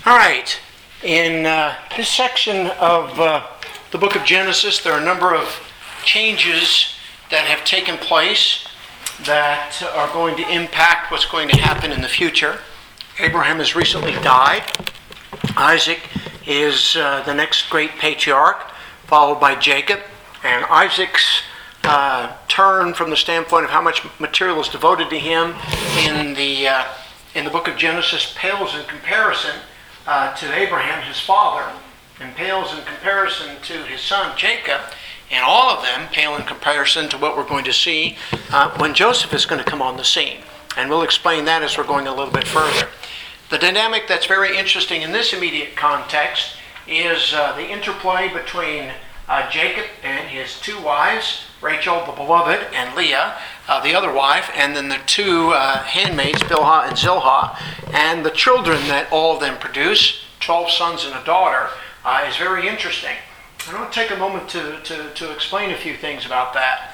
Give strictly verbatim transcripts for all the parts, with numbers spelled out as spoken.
All right, in uh, this section of uh, the book of Genesis, there are a number of changes that have taken place that are going to impact what's going to happen in the future. Abraham has recently died. Isaac is uh, the next great patriarch, followed by Jacob. And Isaac's uh, turn from the standpoint of how much material is devoted to him in the uh, in the book of Genesis pales in comparison uh, to Abraham, his father, and pales in comparison to his son Jacob. And all of them pale in comparison to what we're going to see uh, when Joseph is going to come on the scene. And we'll explain that as we're going a little bit further. The dynamic that's very interesting in this immediate context is uh, the interplay between uh, Jacob and his two wives, Rachel, the beloved, and Leah, uh, the other wife, and then the two uh, handmaids, Bilhah and Zilhah, and the children that all of them produce, twelve sons and a daughter, uh, is very interesting. I want to take a moment to, to, to explain a few things about that.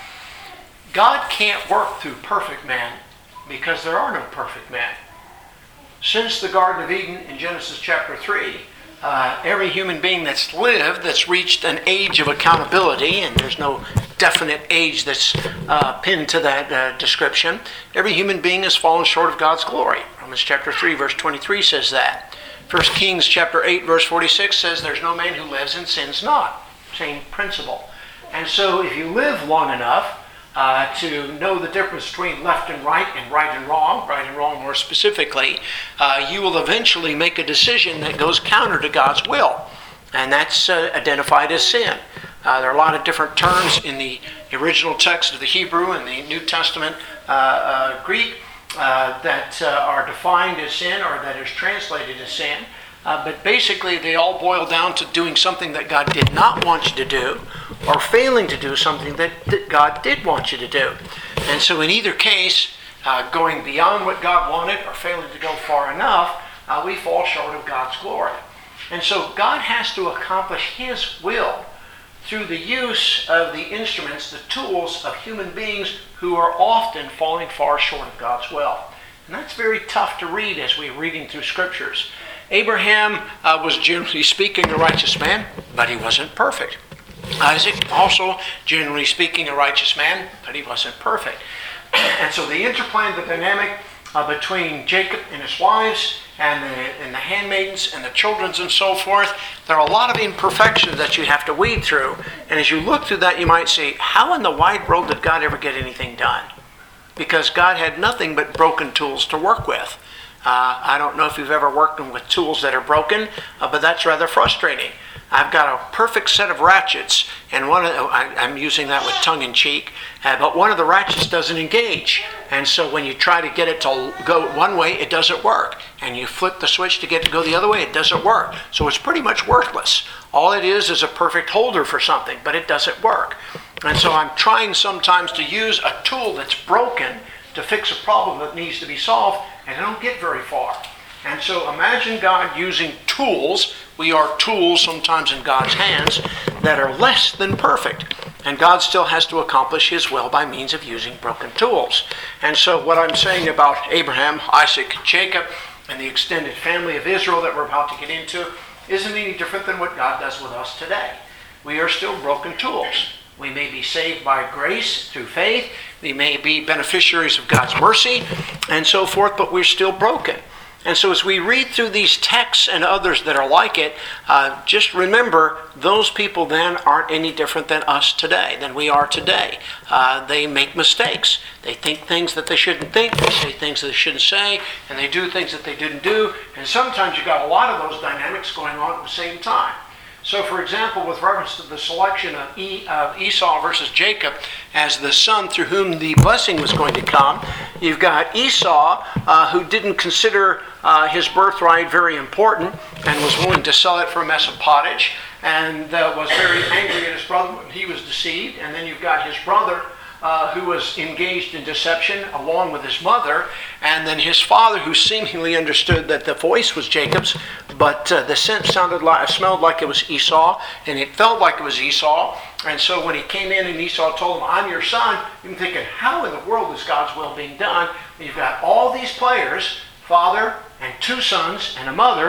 God can't work through perfect men because there are no perfect men. Since the Garden of Eden in Genesis chapter three, uh, every human being that's lived, that's reached an age of accountability, and there's no definite age that's uh, pinned to that uh, description, every human being has fallen short of God's glory. Romans chapter three verse twenty-three says that. First Kings chapter eight verse forty-six says there's no man who lives and sins not. Same principle. And so if you live long enough uh, to know the difference between left and right and right and wrong, right and wrong more specifically, uh, you will eventually make a decision that goes counter to God's will. And that's uh, identified as sin. Uh, there are a lot of different terms in the original text of the Hebrew and the New Testament uh, uh, Greek Uh, that uh, are defined as sin or that is translated as sin. Uh, but basically they all boil down to doing something that God did not want you to do or failing to do something that, that God did want you to do. And so in either case, uh, going beyond what God wanted or failing to go far enough, uh, we fall short of God's glory. And so God has to accomplish His will through the use of the instruments, the tools of human beings who are often falling far short of God's will. And that's very tough to read as we're reading through scriptures. Abraham uh, was generally speaking a righteous man, but he wasn't perfect. Isaac also, generally speaking, a righteous man, but he wasn't perfect. And so the interplay and the dynamic uh, between Jacob and his wives and the, and the handmaidens and the children and so forth, there are a lot of imperfections that you have to weed through. And as you look through that, you might say, how in the wide world did God ever get anything done? Because God had nothing but broken tools to work with. Uh, I don't know if you've ever worked with tools that are broken, uh, but that's rather frustrating. I've got a perfect set of ratchets, and one of the, I, I'm using that with tongue-in-cheek, uh, but one of the ratchets doesn't engage. And so when you try to get it to go one way, it doesn't work. And you flip the switch to get it to go the other way, it doesn't work. So it's pretty much worthless. All it is is a perfect holder for something, but it doesn't work. And so I'm trying sometimes to use a tool that's broken to fix a problem that needs to be solved, and I don't get very far. And so imagine God using tools. We are tools sometimes in God's hands that are less than perfect. And God still has to accomplish His will by means of using broken tools. And so what I'm saying about Abraham, Isaac, Jacob, and the extended family of Israel that we're about to get into isn't any different than what God does with us today. We are still broken tools. We may be saved by grace through faith. We may be beneficiaries of God's mercy and so forth, but we're still broken. And so as we read through these texts and others that are like it, uh, just remember those people then aren't any different than us today, than we are today. Uh, they make mistakes. They think things that they shouldn't think. They say things that they shouldn't say. And they do things that they didn't do. And sometimes you've got a lot of those dynamics going on at the same time. So, for example, with reference to the selection of, e, of Esau versus Jacob as the son through whom the blessing was going to come, you've got Esau, uh, who didn't consider uh, his birthright very important and was willing to sell it for a mess of pottage, and uh, was very angry at his brother when he was deceived. And then you've got his brother, Uh, who was engaged in deception along with his mother, and then his father, who seemingly understood that the voice was Jacob's, but uh, the scent sounded like, smelled like it was Esau, and it felt like it was Esau. And so when he came in and Esau told him, "I'm your son," you're thinking, how in the world is God's will being done? And you've got all these players, father and two sons and a mother,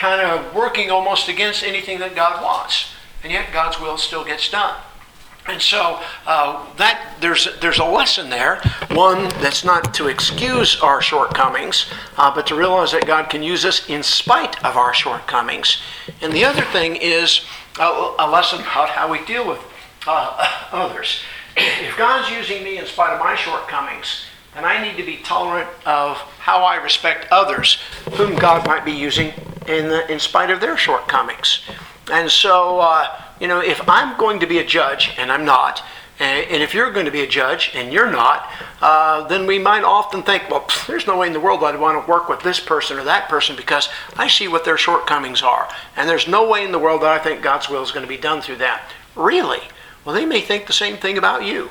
kind of working almost against anything that God wants. And yet God's will still gets done. And so uh, that there's there's a lesson there, one that's not to excuse our shortcomings, uh, but to realize that God can use us in spite of our shortcomings. And the other thing is a, a lesson about how we deal with uh, others. If God's using me in spite of my shortcomings, then I need to be tolerant of how I respect others whom God might be using in the, in spite of their shortcomings. And so, uh, you know, if I'm going to be a judge, and I'm not, and, and if you're going to be a judge, and you're not, uh, then we might often think, well, pff, there's no way in the world I'd want to work with this person or that person because I see what their shortcomings are. And there's no way in the world that I think God's will is going to be done through that. Really? Well, they may think the same thing about you.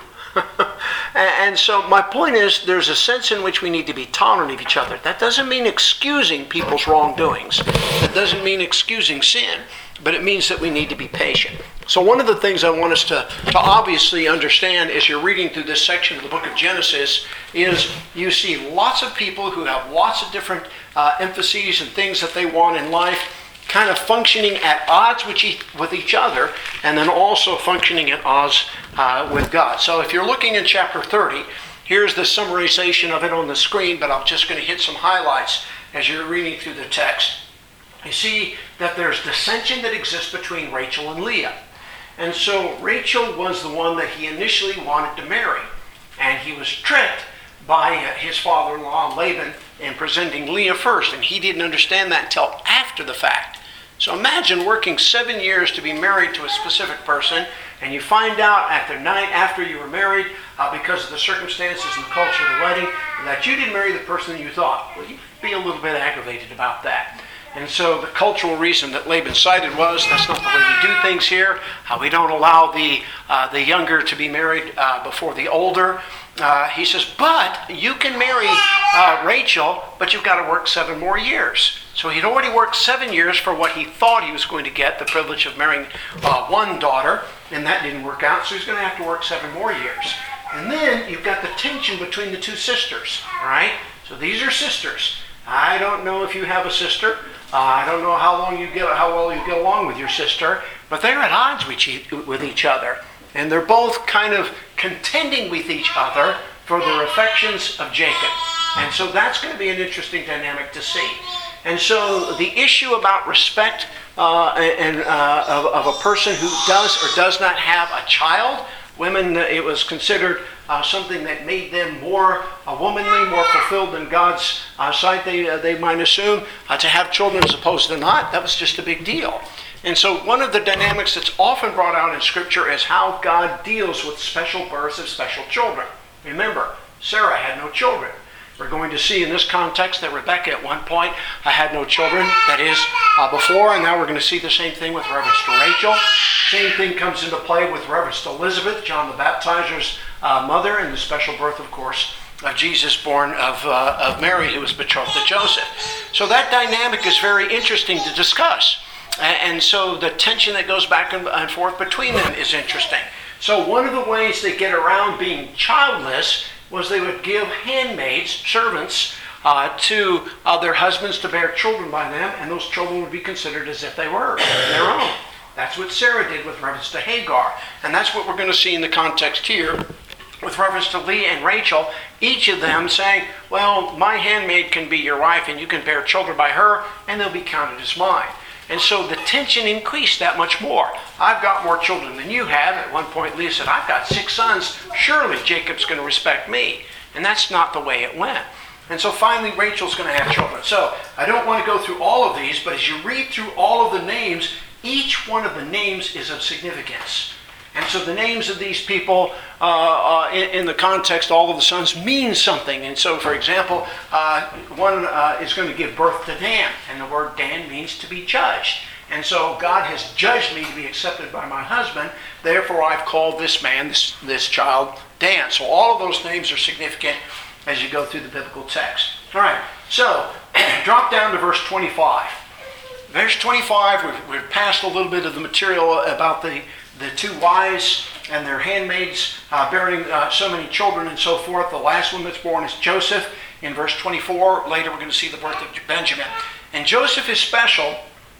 And so my point is, there's a sense in which we need to be tolerant of each other. That doesn't mean excusing people's wrongdoings. That doesn't mean excusing sin. But it means that we need to be patient. So one of the things I want us to, to obviously understand as you're reading through this section of the book of Genesis is you see lots of people who have lots of different uh, emphases and things that they want in life, kind of functioning at odds with each, with each other, and then also functioning at odds uh, with God. So if you're looking in chapter thirty, here's the summarization of it on the screen, but I'm just going to hit some highlights as you're reading through the text. You see that there's dissension that exists between Rachel and Leah. And so Rachel was the one that he initially wanted to marry. And he was tricked by his father-in-law Laban in presenting Leah first. And he didn't understand that until after the fact. So imagine working seven years to be married to a specific person, and you find out at the night after you were married, uh, because of the circumstances and the culture of the wedding, that you didn't marry the person you thought. Well, you'd be a little bit aggravated about that. And so the cultural reason that Laban cited was, that's not the way we do things here. Uh, we don't allow the uh, the younger to be married uh, before the older. Uh, he says, but you can marry uh, Rachel, but you've got to work seven more years. So he'd already worked seven years for what he thought he was going to get, the privilege of marrying uh, one daughter, and that didn't work out, so he's going to have to work seven more years. And then you've got the tension between the two sisters, all right? So these are sisters. I don't know if you have a sister. Uh, I don't know how long you get, how well you get along with your sister, but they're at odds with each, with each other, and they're both kind of contending with each other for the affections of Jacob. And so that's going to be an interesting dynamic to see. And so the issue about respect uh, and uh, of, of a person who does or does not have a child, women, it was considered uh, something that made them more uh, womanly, more fulfilled in God's uh, sight, they, uh, they might assume, uh, to have children as opposed to not. That was just a big deal. And so one of the dynamics that's often brought out in Scripture is how God deals with special births of special children. Remember, Sarah had no children. We're going to see in this context that Rebecca at one point uh, had no children, that is, uh, before, and now we're going to see the same thing with reference to Rachel. Same thing comes into play with reference to Elizabeth, John the Baptizer's uh, mother, and the special birth, of course, of Jesus, born of, uh, of Mary, who was betrothed to Joseph. So that dynamic is very interesting to discuss. And so the tension that goes back and forth between them is interesting. So one of the ways they get around being childless was they would give handmaids, servants, uh, to uh, their husbands to bear children by them, and those children would be considered as if they were their own. That's what Sarah did with reference to Hagar. And that's what we're going to see in the context here with reference to Leah and Rachel, each of them saying, well, my handmaid can be your wife, and you can bear children by her, and they'll be counted as mine. And so the tension increased that much more. I've got more children than you have. At one point, Leah said, I've got six sons. Surely Jacob's going to respect me. And that's not the way it went. And so finally, Rachel's going to have children. So I don't want to go through all of these, but as you read through all of the names, each one of the names is of significance. And so the names of these people, uh, uh, in, in the context, all of the sons mean something. And so, for example, uh, one uh, is going to give birth to Dan. And the word Dan means to be judged. And so God has judged me to be accepted by my husband. Therefore, I've called this man, this, this child, Dan. So all of those names are significant as you go through the biblical text. All right, so drop down to verse twenty-five. Verse twenty-five, we've, we've passed a little bit of the material about the, the two wives and their handmaids uh, bearing uh, so many children and so forth. The last one that's born is Joseph in verse twenty-four. Later we're going to see the birth of Benjamin. And Joseph is special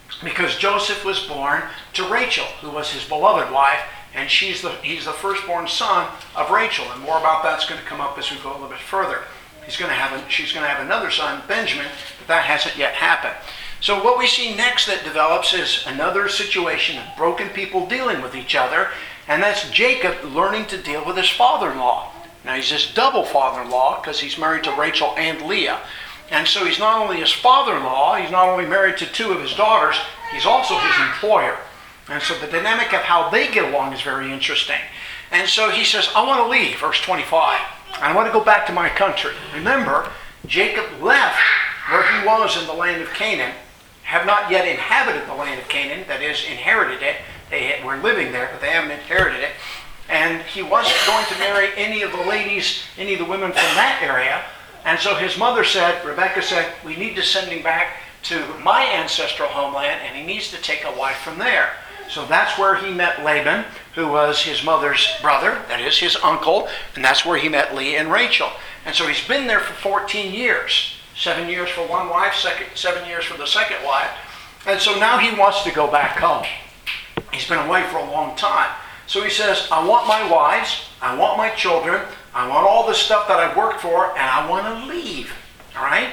because Joseph was born to Rachel, who was his beloved wife, and she's the, he's the firstborn son of Rachel. And more about that's going to come up as we go a little bit further. He's going to have a, she's going to have another son, Benjamin, but that hasn't yet happened. So what we see next that develops is another situation of broken people dealing with each other, and that's Jacob learning to deal with his father-in-law. Now he's his double father-in-law because he's married to Rachel and Leah. And so he's not only his father-in-law, he's not only married to two of his daughters, he's also his employer. And so the dynamic of how they get along is very interesting. And so he says, I want to leave, verse twenty-five. I want to go back to my country. Remember, Jacob left where he was in the land of Canaan, have not yet inhabited the land of Canaan, that is, inherited it. They were living there, but they haven't inherited it. And he wasn't going to marry any of the ladies, any of the women from that area. And so his mother said, Rebecca said, we need to send him back to my ancestral homeland, and he needs to take a wife from there. So that's where he met Laban, who was his mother's brother, that is his uncle, and that's where he met Leah and Rachel. And so he's been there for fourteen years. Seven years for one wife, second, seven years for the second wife. And so now he wants to go back home. He's been away for a long time. So he says, I want my wives, I want my children, I want all the stuff that I've worked for, and I want to leave. All right?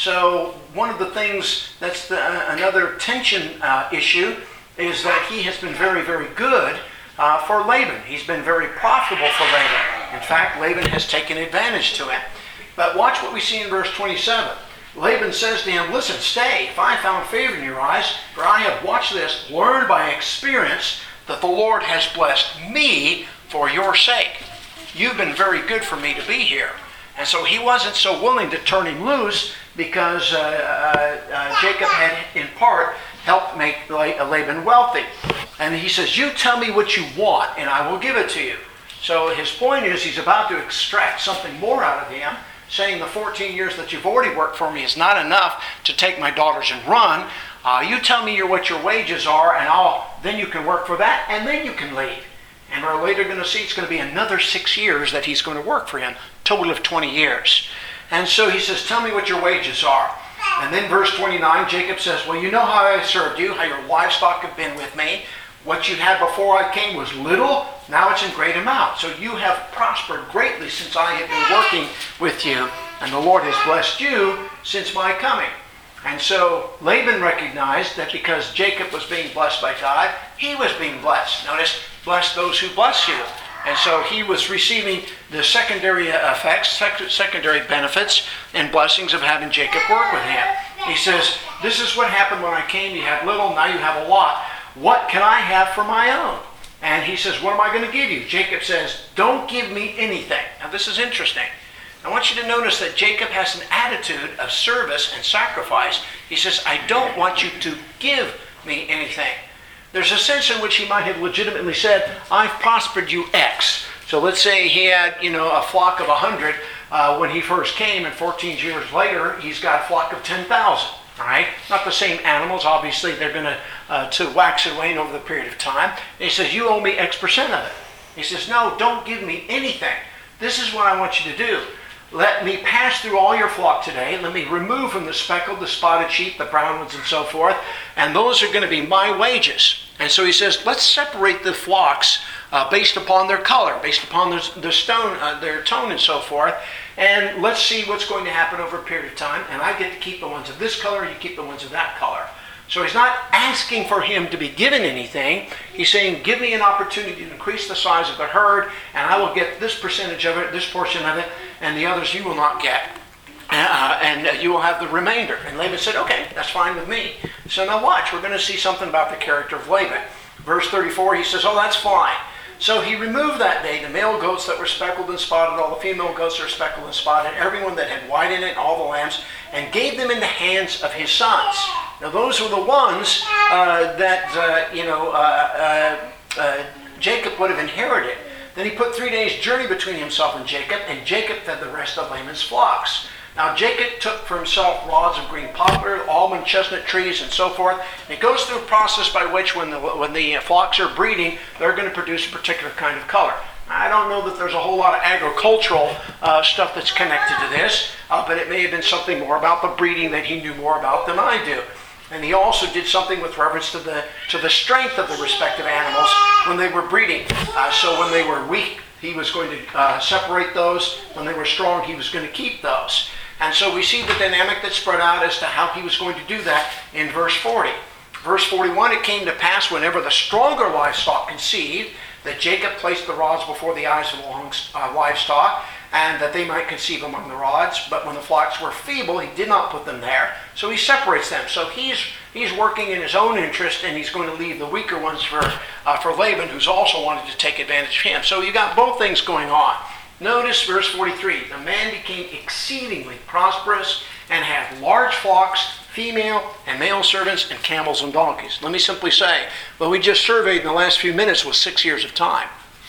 So one of the things that's the, uh, another tension uh, issue is that he has been very, very good uh, for Laban. He's been very profitable for Laban. In fact, Laban has taken advantage to him. But watch what we see in verse twenty-seven. Laban says to him, listen, stay, if I found favor in your eyes, for I have, watched this, learned by experience that the Lord has blessed me for your sake. You've been very good for me to be here. And so he wasn't so willing to turn him loose because uh, uh, uh, Jacob had, in part, helped make Laban wealthy. And he says, you tell me what you want, and I will give it to you. So his point is he's about to extract something more out of him, saying the fourteen years that you've already worked for me is not enough to take my daughters and run. Uh, you tell me your, what your wages are, and I'll then you can work for that, and then you can leave. And we're later going to see it's going to be another six years that he's going to work for him, total of twenty years. And so he says, tell me what your wages are. And then verse twenty-nine, Jacob says, well, you know how I served you, how your livestock have been with me. What you had before I came was little, now it's in great amount. So you have prospered greatly since I have been working with you, and the Lord has blessed you since my coming. And so Laban recognized that because Jacob was being blessed by God, he was being blessed. Notice, bless those who bless you. And so he was receiving the secondary effects, sec- secondary benefits and blessings of having Jacob work with him. He says, this is what happened when I came. You had little, now you have a lot. What can I have for my own? And he says, what am I going to give you? Jacob says, don't give me anything. Now this is interesting. I want you to notice that Jacob has an attitude of service and sacrifice. He says, I don't want you to give me anything. There's a sense in which he might have legitimately said, I've prospered you X. So let's say he had, you know, a flock of one hundred uh, when he first came, and fourteen years later, he's got a flock of ten thousand. All right? Not the same animals. Obviously, they're going to uh, to wax and wane over the period of time. And he says, you owe me X percent of it. He says, no, don't give me anything. This is what I want you to do. Let me pass through all your flock today. Let me remove from the speckled, the spotted sheep, the brown ones, and so forth. And those are going to be my wages. And so he says, let's separate the flocks uh, based upon their color, based upon their, their, stone, uh, their tone, and so forth. And let's see what's going to happen over a period of time. And I get to keep the ones of this color, you keep the ones of that color. So he's not asking for him to be given anything. He's saying, give me an opportunity to increase the size of the herd, and I will get this percentage of it, this portion of it, and the others you will not get. Uh, and you will have the remainder. And Laban said, okay, that's fine with me. So now watch, we're going to see something about the character of Laban. Verse thirty-four, he says, oh, that's fine. So he removed that day the male goats that were speckled and spotted, all the female goats that were speckled and spotted, everyone that had white in it, all the lambs, and gave them in the hands of his sons. Now those were the ones uh, that, uh, you know, uh, uh, uh, Jacob would have inherited. Then he put three days' journey between himself and Jacob, and Jacob fed the rest of Laban's flocks. Now Jacob took for himself rods of green poplar, almond, chestnut trees, and so forth. And it goes through a process by which when the, when the flocks are breeding, they're going to produce a particular kind of color. I don't know that there's a whole lot of agricultural uh, stuff that's connected to this, uh, but it may have been something more about the breeding that he knew more about than I do. And he also did something with reference to the to the strength of the respective animals when they were breeding. Uh, so when they were weak, he was going to uh, separate those. When they were strong, he was going to keep those. And so we see the dynamic that spread out as to how he was going to do that in verse forty. Verse forty-one, it came to pass whenever the stronger livestock conceived, that Jacob placed the rods before the eyes of the long, uh, livestock, and that they might conceive among the rods. But when the flocks were feeble, he did not put them there. So he separates them. So he's he's working in his own interest, and he's going to leave the weaker ones for uh, for Laban, who's also wanted to take advantage of him. So you got both things going on. Notice verse forty-three. The man became exceedingly prosperous and had large flocks, female and male servants, and camels and donkeys. Let me simply say, what we just surveyed in the last few minutes was six years of time.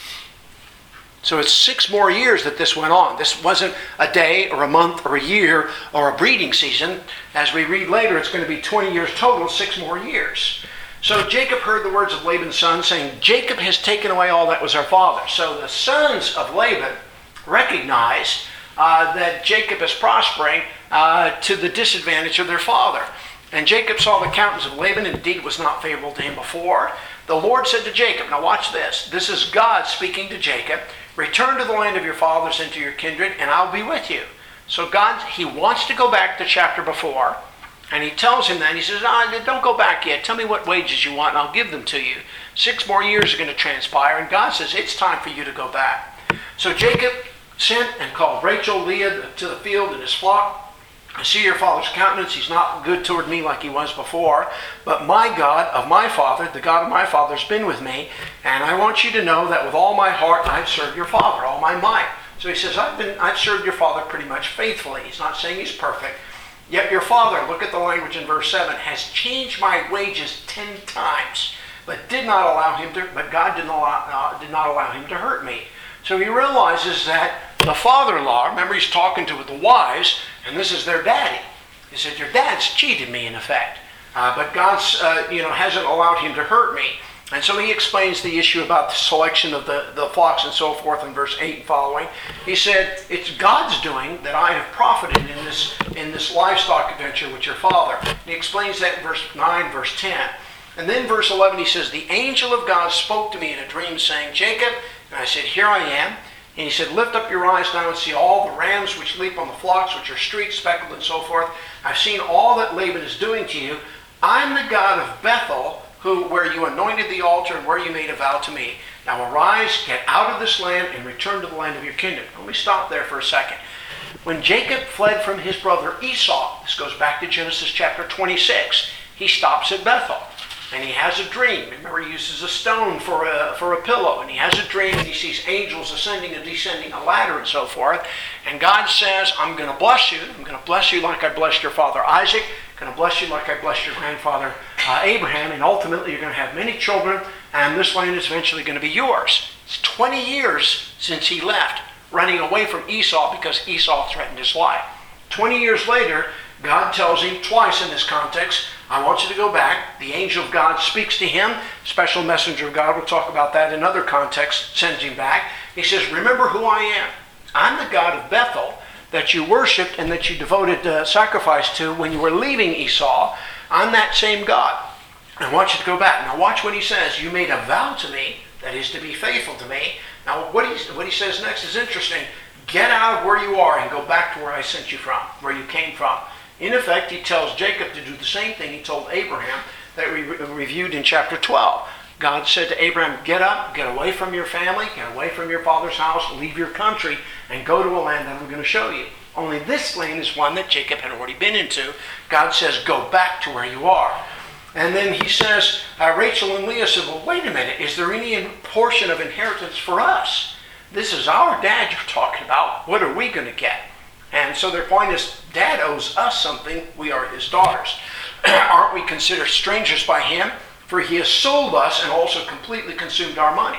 So it's six more years that this went on. This wasn't a day or a month or a year or a breeding season. As we read later, it's going to be twenty years total, six more years. So Jacob heard the words of Laban's son, saying, Jacob has taken away all that was our father. So the sons of Laban recognized uh, that Jacob is prospering uh, to the disadvantage of their father. And Jacob saw the countenance of Laban, indeed was not favorable to him before. The Lord said to Jacob, now watch this. This is God speaking to Jacob. Return to the land of your fathers and to your kindred, and I'll be with you. So God, he wants to go back to chapter before, and he tells him that. He says, oh, don't go back yet. Tell me what wages you want, and I'll give them to you. Six more years are going to transpire, and God says, it's time for you to go back. So Jacob sent and called Rachel, Leah to the field and his flock. I see your father's countenance. He's not good toward me like he was before. But my God of my father, the God of my father, has been with me. And I want you to know that with all my heart I've served your father, all my might. So he says, I've been, I've served your father pretty much faithfully. He's not saying he's perfect. Yet your father, look at the language in verse seven, has changed my wages ten times, but did not allow him to, but God did not allow, uh, did not allow him to hurt me. So he realizes that the father-in-law, remember he's talking to the wives, and this is their daddy. He said, your dad's cheated me in effect. Uh, but God's, uh, you know, hasn't allowed him to hurt me. And so he explains the issue about the selection of the, the flocks and so forth in verse eight and following. He said, it's God's doing that I have profited in this, in this livestock adventure with your father. And he explains that in verse nine, verse ten. And then verse eleven, he says, the angel of God spoke to me in a dream saying, Jacob, and I said, here I am. And he said, lift up your eyes now and see all the rams which leap on the flocks, which are streaked, speckled, and so forth. I've seen all that Laban is doing to you. I'm the God of Bethel, who, where you anointed the altar and where you made a vow to me. Now arise, get out of this land, and return to the land of your kingdom. Let me stop there for a second. When Jacob fled from his brother Esau, this goes back to Genesis chapter twenty-six, he stops at Bethel. And he has a dream. Remember, he uses a stone for a, for a pillow. And he has a dream, and he sees angels ascending and descending a ladder and so forth. And God says, I'm going to bless you. I'm going to bless you like I blessed your father Isaac. I'm going to bless you like I blessed your grandfather uh, Abraham. And ultimately, you're going to have many children. And this land is eventually going to be yours. It's twenty years since he left, running away from Esau because Esau threatened his life. twenty years later, God tells him twice in this context, I want you to go back. The angel of God speaks to him. Special messenger of God, we'll talk about that in other contexts, sends him back. He says, remember who I am. I'm the God of Bethel that you worshipped and that you devoted uh, sacrifice to when you were leaving Esau. I'm that same God. I want you to go back. Now watch what he says. You made a vow to me, that is to be faithful to me. Now what he, what he says next is interesting. Get out of where you are and go back to where I sent you from, where you came from. In effect, he tells Jacob to do the same thing he told Abraham that we re- reviewed in chapter twelve. God said to Abraham, get up, get away from your family, get away from your father's house, leave your country, and go to a land that I'm going to show you. Only this land is one that Jacob had already been into. God says, go back to where you are. And then he says, uh, Rachel and Leah said, well, wait a minute, is there any portion of inheritance for us? This is our dad you're talking about. What are we going to get? And so their point is, Dad owes us something. We are his daughters. Aren't we considered strangers by him? For he has sold us and also completely consumed our money.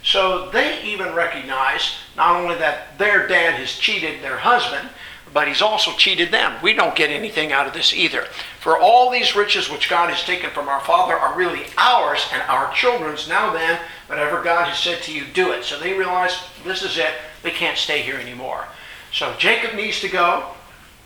So they even recognize not only that their dad has cheated their husband, but he's also cheated them. We don't get anything out of this either. For all these riches which God has taken from our father are really ours and our children's. Now then, whatever God has said to you, do it. So they realize this is it. They can't stay here anymore. So Jacob needs to go.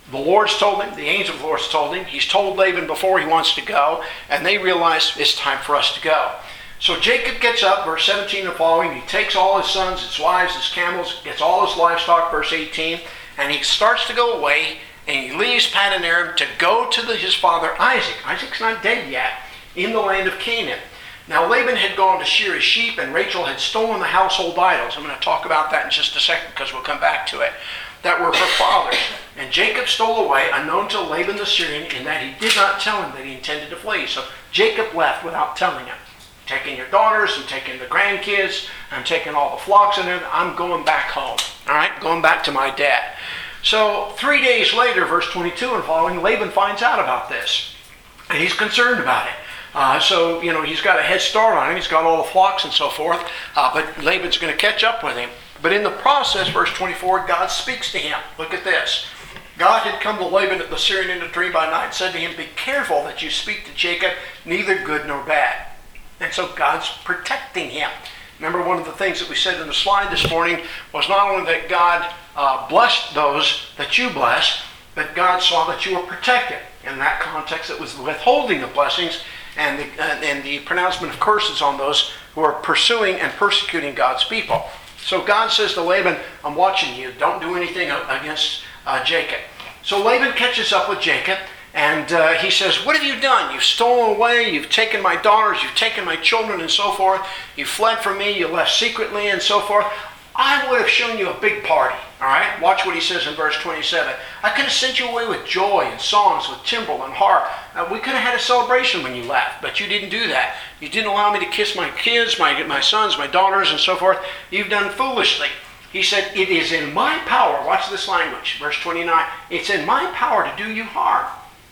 The Lord's told him, the angel of the Lord's told him, he's told Laban before he wants to go, and they realize it's time for us to go. So Jacob gets up, verse seventeen and following, he takes all his sons, his wives, his camels, gets all his livestock, verse eighteen, and he starts to go away, and he leaves Paddan Aram to go to the, his father Isaac. Isaac's not dead yet, in the land of Canaan. Now Laban had gone to shear his sheep, and Rachel had stolen the household idols. I'm going to talk about that in just a second because we'll come back to it. That were her father's. And Jacob stole away, unknown to Laban the Syrian, in that he did not tell him that he intended to flee. So Jacob left without telling him. Taking your daughters, I'm taking the grandkids, I'm taking all the flocks and everything, I'm going back home. All right, going back to my dad. So three days later, verse twenty-two and following, Laban finds out about this. And he's concerned about it. Uh, so, you know, he's got a head start on him. He's got all the flocks and so forth. Uh, but Laban's going to catch up with him. But in the process, verse twenty-four, God speaks to him. Look at this. God had come to Laban the Syrian in a dream by night and said to him, be careful that you speak to Jacob, neither good nor bad. And so God's protecting him. Remember, one of the things that we said in the slide this morning was not only that God uh, blessed those that you blessed, but God saw that you were protected. In that context, it was the withholding of blessings and the, uh, and the pronouncement of curses on those who are pursuing and persecuting God's people. So God says to Laban, I'm watching you. Don't do anything against uh, Jacob. So Laban catches up with Jacob, and uh, he says, what have you done? You've stolen away, you've taken my daughters, you've taken my children and so forth. You fled from me, you left secretly and so forth. I would have shown you a big party. All right, watch what he says in verse twenty-seven. I could have sent you away with joy and songs, with timbrel and harp. Uh, we could have had a celebration when you left, but you didn't do that. You didn't allow me to kiss my kids, my, my sons, my daughters, and so forth. You've done foolishly. He said, it is in my power, watch this language, verse twenty-nine, it's in my power to do you harm.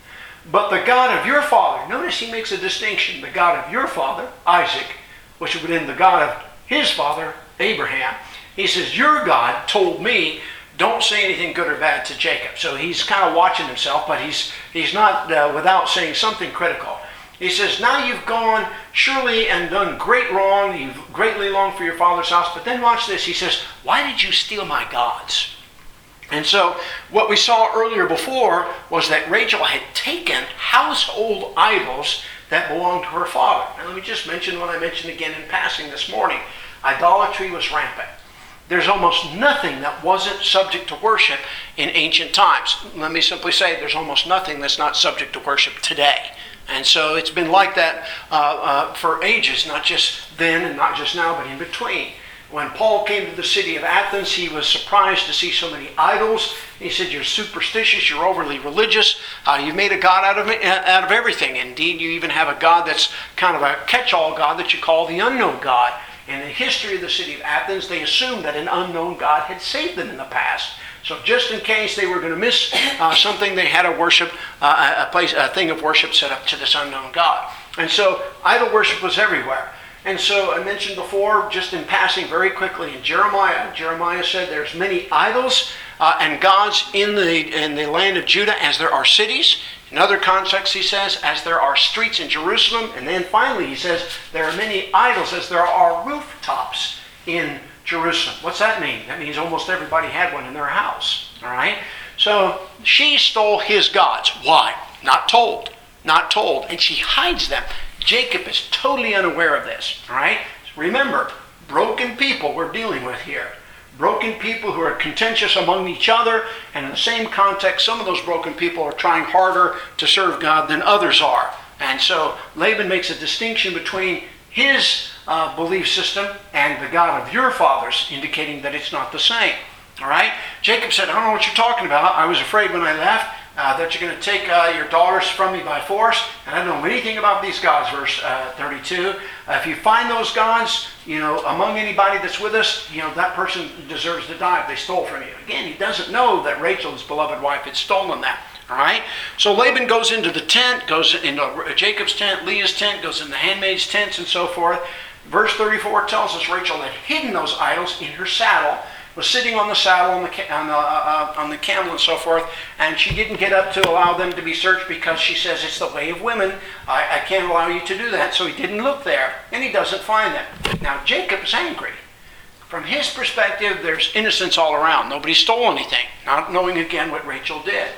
But the God of your father, notice he makes a distinction, the God of your father, Isaac, which would have been the God of his father, Abraham. He says, your God told me, don't say anything good or bad to Jacob. So he's kind of watching himself, but he's he's not uh, without saying something critical. He says, now you've gone surely and done great wrong. You've greatly longed for your father's house. But then watch this. He says, why did you steal my gods? And so what we saw earlier before was that Rachel had taken household idols that belonged to her father. And let me just mention what I mentioned again in passing this morning. Idolatry was rampant. There's almost nothing that wasn't subject to worship in ancient times. Let me simply say there's almost nothing that's not subject to worship today. And so it's been like that uh, uh, for ages, not just then and not just now, but in between. When Paul came to the city of Athens, he was surprised to see so many idols. He said, you're superstitious, you're overly religious, uh, you've made a god out of it, out of everything. Indeed, you even have a god that's kind of a catch-all god that you call the unknown God. In the history of the city of Athens, they assumed that an unknown God had saved them in the past. So just in case they were going to miss uh, something, they had a worship, uh, a place, a thing of worship set up to this unknown God. And so idol worship was everywhere. And so I mentioned before, just in passing very quickly, in Jeremiah, Jeremiah said there's many idols uh, and gods in the in the land of Judah as there are cities. In other contexts, he says, as there are streets in Jerusalem. And then finally, he says, there are many idols as there are rooftops in Jerusalem. What's that mean? That means almost everybody had one in their house. All right? So she stole his gods. Why? Not told. Not told. And she hides them. Jacob is totally unaware of this. All right? Remember, broken people we're dealing with here. Broken people who are contentious among each other, and in the same context, some of those broken people are trying harder to serve God than others are. And so Laban makes a distinction between his uh, belief system and the God of your fathers, indicating that it's not the same. All right? Jacob said, I don't know what you're talking about. I was afraid when I left uh, that you're going to take uh, your daughters from me by force, and I don't know anything about these gods, verse uh, thirty-two. Uh, if you find those gods, you know, among anybody that's with us, you know, that person deserves to die if they stole from you. Again, he doesn't know that Rachel, his beloved wife, had stolen that. All right? So Laban goes into the tent, goes into Jacob's tent, Leah's tent, goes in the handmaid's tents and so forth. Verse thirty-four tells us Rachel had hidden those idols in her saddle, was sitting on the saddle, on the, on the, uh, on the camel and so forth, and she didn't get up to allow them to be searched because she says it's the way of women. I, I can't allow you to do that. So he didn't look there, and he doesn't find them. Now Jacob is angry. From his perspective, there's innocence all around. Nobody stole anything, not knowing again what Rachel did.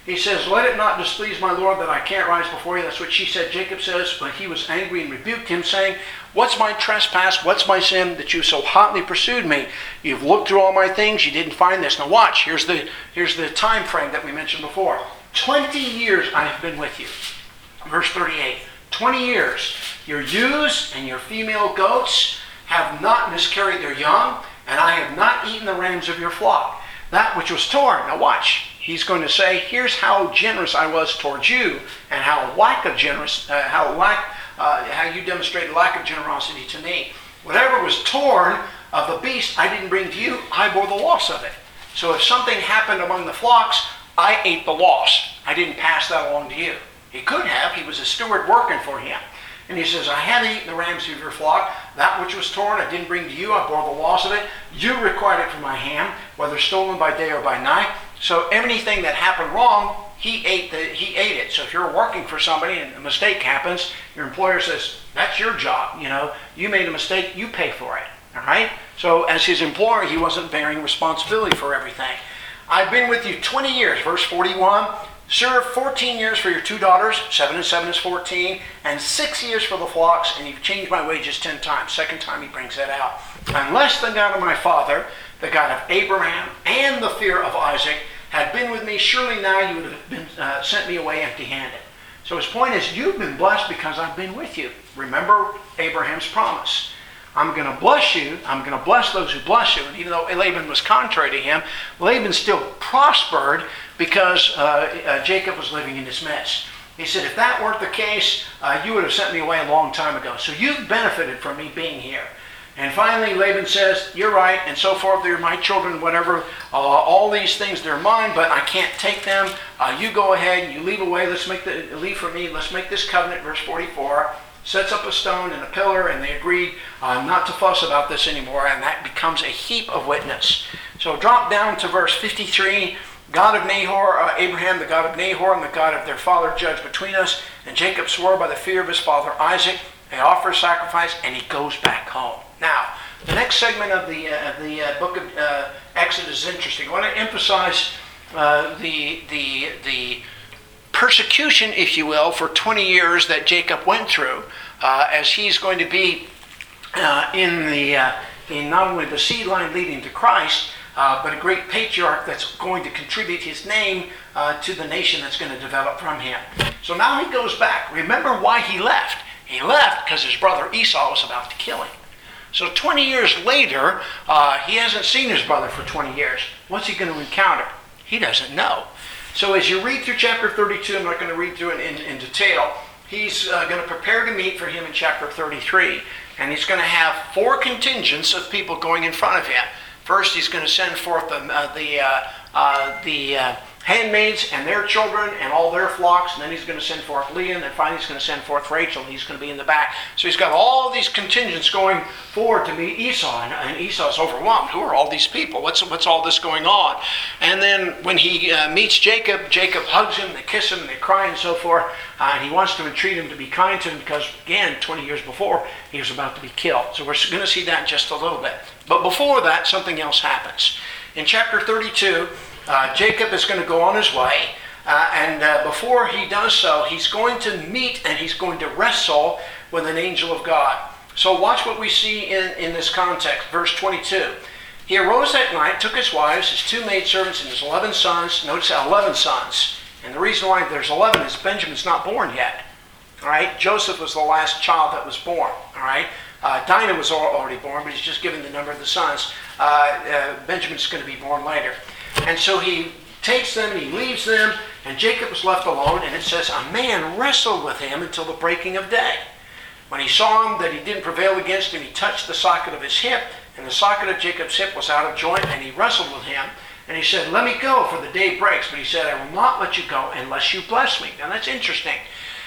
He says, let it not displease my Lord that I can't rise before you. That's what she said. Jacob says, but he was angry and rebuked him, saying, what's my trespass? What's my sin that you so hotly pursued me? You've looked through all my things. You didn't find this. Now watch. Here's the, here's the time frame that we mentioned before. Twenty years I have been with you. Verse thirty-eight. Twenty years. Your ewes and your female goats have not miscarried their young, and I have not eaten the rams of your flock. That which was torn. Now watch. He's going to say, here's how generous I was towards you, and how lack of generous, uh, how lack, uh, how you demonstrated lack of generosity to me. Whatever was torn of the beast, I didn't bring to you. I bore the loss of it. So if something happened among the flocks, I ate the loss. I didn't pass that along to you. He could have. He was a steward working for him. And he says, I haven't eaten the rams of your flock. That which was torn, I didn't bring to you. I bore the loss of it. You required it from my hand, whether stolen by day or by night. So anything that happened wrong, he ate the, he ate it. So if you're working for somebody and a mistake happens, your employer says, that's your job. You know, you made a mistake, you pay for it. All right? So as his employer, he wasn't bearing responsibility for everything. I've been with you twenty years, verse forty-one. Serve fourteen years for your two daughters, seven and seven is fourteen, and six years for the flocks, and you've changed my wages ten times. Second time he brings that out. Unless the God of my father, the God of Abraham, and the fear of Isaac had been with me, surely now you would have been uh, sent me away empty-handed. So his point is, you've been blessed because I've been with you. Remember Abraham's promise. I'm going to bless you. I'm going to bless those who bless you. And even though Laban was contrary to him, Laban still prospered because uh, uh, Jacob was living in his midst. He said, if that weren't the case, uh, you would have sent me away a long time ago. So you've benefited from me being here. And finally, Laban says, you're right, and so forth. They're my children, whatever. Uh, all these things, they're mine, but I can't take them. Uh, you go ahead, you leave away. Let's make the leave for me. Let's make this covenant, verse forty-four. Sets up a stone and a pillar, and they agreed uh, not to fuss about this anymore, and that becomes a heap of witness. So drop down to verse fifty-three. God of Nahor, uh, Abraham, the God of Nahor, and the God of their father judge between us. And Jacob swore by the fear of his father Isaac. They offer a sacrifice, and he goes back home. Now, the next segment of the uh, the uh, book of uh, Exodus is interesting. I want to emphasize uh, the the the persecution, if you will, for twenty years that Jacob went through, uh, as he's going to be uh, in the uh, in not only the seed line leading to Christ, uh, but a great patriarch that's going to contribute his name uh, to the nation that's going to develop from him. So now he goes back. Remember why he left. He left because his brother Esau was about to kill him. So twenty years later, uh, he hasn't seen his brother for twenty years. What's he going to encounter? He doesn't know. So as you read through chapter thirty-two, I'm not going to read through it in, in detail, he's uh, going to prepare to meet for him in chapter thirty-three. And he's going to have four contingents of people going in front of him. First, he's going to send forth the, uh, the, uh, uh, the uh, handmaids and their children and all their flocks, and then he's going to send forth Leah, and then finally he's going to send forth Rachel, and he's going to be in the back. So he's got all these contingents going forward to meet Esau, and, and Esau's overwhelmed. Who are all these people? What's what's all this going on? And then when he uh, meets Jacob, Jacob hugs him, they kiss him, they cry and so forth, uh, and he wants to entreat him to be kind to him because, again, twenty years before, he was about to be killed. So we're going to see that in just a little bit. But before that, something else happens. In chapter thirty-two, Uh, Jacob is going to go on his way, uh, and uh, before he does so, he's going to meet and he's going to wrestle with an angel of God. So watch what we see in, in this context. Verse twenty-two. He arose that night, took his wives, his two maidservants, and his eleven sons. Notice eleven sons. And the reason why there's eleven is Benjamin's not born yet. All right? Joseph was the last child that was born. All right? Uh, Dinah was already born, but he's just given the number of the sons. Uh, uh, Benjamin's going to be born later. And so he takes them and he leaves them, and Jacob was left alone, and it says, a man wrestled with him until the breaking of day. When he saw him that he didn't prevail against him, he touched the socket of his hip, and the socket of Jacob's hip was out of joint, and he wrestled with him. And he said, let me go, for the day breaks. But he said, I will not let you go unless you bless me. Now that's interesting.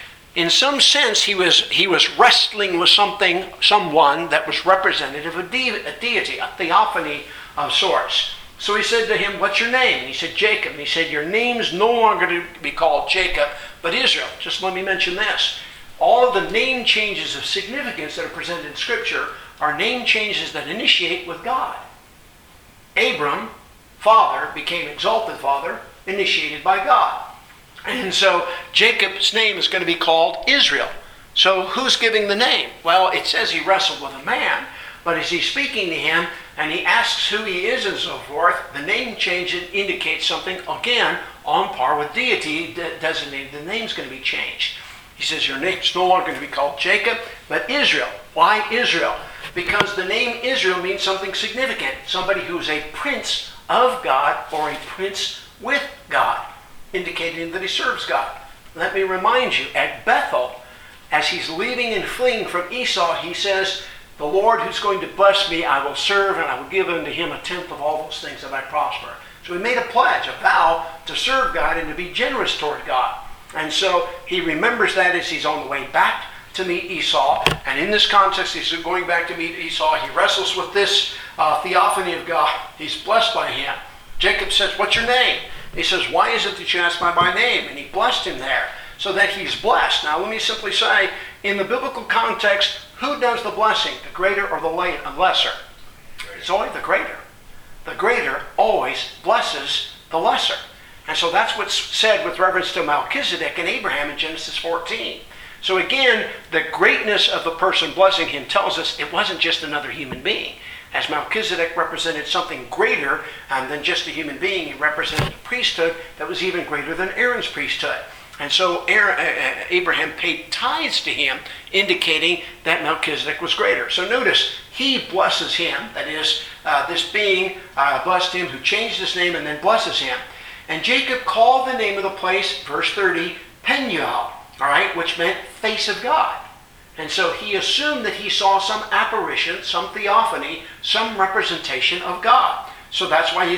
In some sense, he was he was wrestling with something, someone that was representative of de- a deity, a theophany of sorts. So he said to him, what's your name? And he said, Jacob. And he said, your name is no longer to be called Jacob, but Israel. Just let me mention this. All of the name changes of significance that are presented in Scripture are name changes that initiate with God. Abram, father, became exalted father, initiated by God. And so Jacob's name is going to be called Israel. So who's giving the name? Well, it says he wrestled with a man, but as he's speaking to him and he asks who he is and so forth, the name change indicates something, again, on par with deity, designated. The name's going to be changed. He says your name's no longer going to be called Jacob, but Israel. Why Israel? Because the name Israel means something significant. Somebody who is a prince of God or a prince with God, indicating that he serves God. Let me remind you, at Bethel, as he's leaving and fleeing from Esau, he says, the Lord who's going to bless me, I will serve, and I will give unto him a tenth of all those things that I prosper. So he made a pledge, a vow, to serve God and to be generous toward God. And so he remembers that as he's on the way back to meet Esau. And in this context, he's going back to meet Esau. He wrestles with this uh, theophany of God. He's blessed by him. Jacob says, what's your name? He says, why is it that you ask by my name? And he blessed him there so that he's blessed. Now, let me simply say, in the biblical context, who does the blessing, the greater or the lesser? It's only the greater. The greater always blesses the lesser. And so that's what's said with reference to Melchizedek and Abraham in Genesis fourteen. So again, the greatness of the person blessing him tells us it wasn't just another human being. As Melchizedek represented something greater um, than just a human being, he represented a priesthood that was even greater than Aaron's priesthood. And so Aaron, uh, Abraham paid tithes to him, indicating that Melchizedek was greater. So notice, he blesses him, that is, uh, this being uh, blessed him, who changed his name and then blesses him. And Jacob called the name of the place, verse thirty, Peniel, all right, which meant face of God. And so he assumed that he saw some apparition, some theophany, some representation of God. So that's why he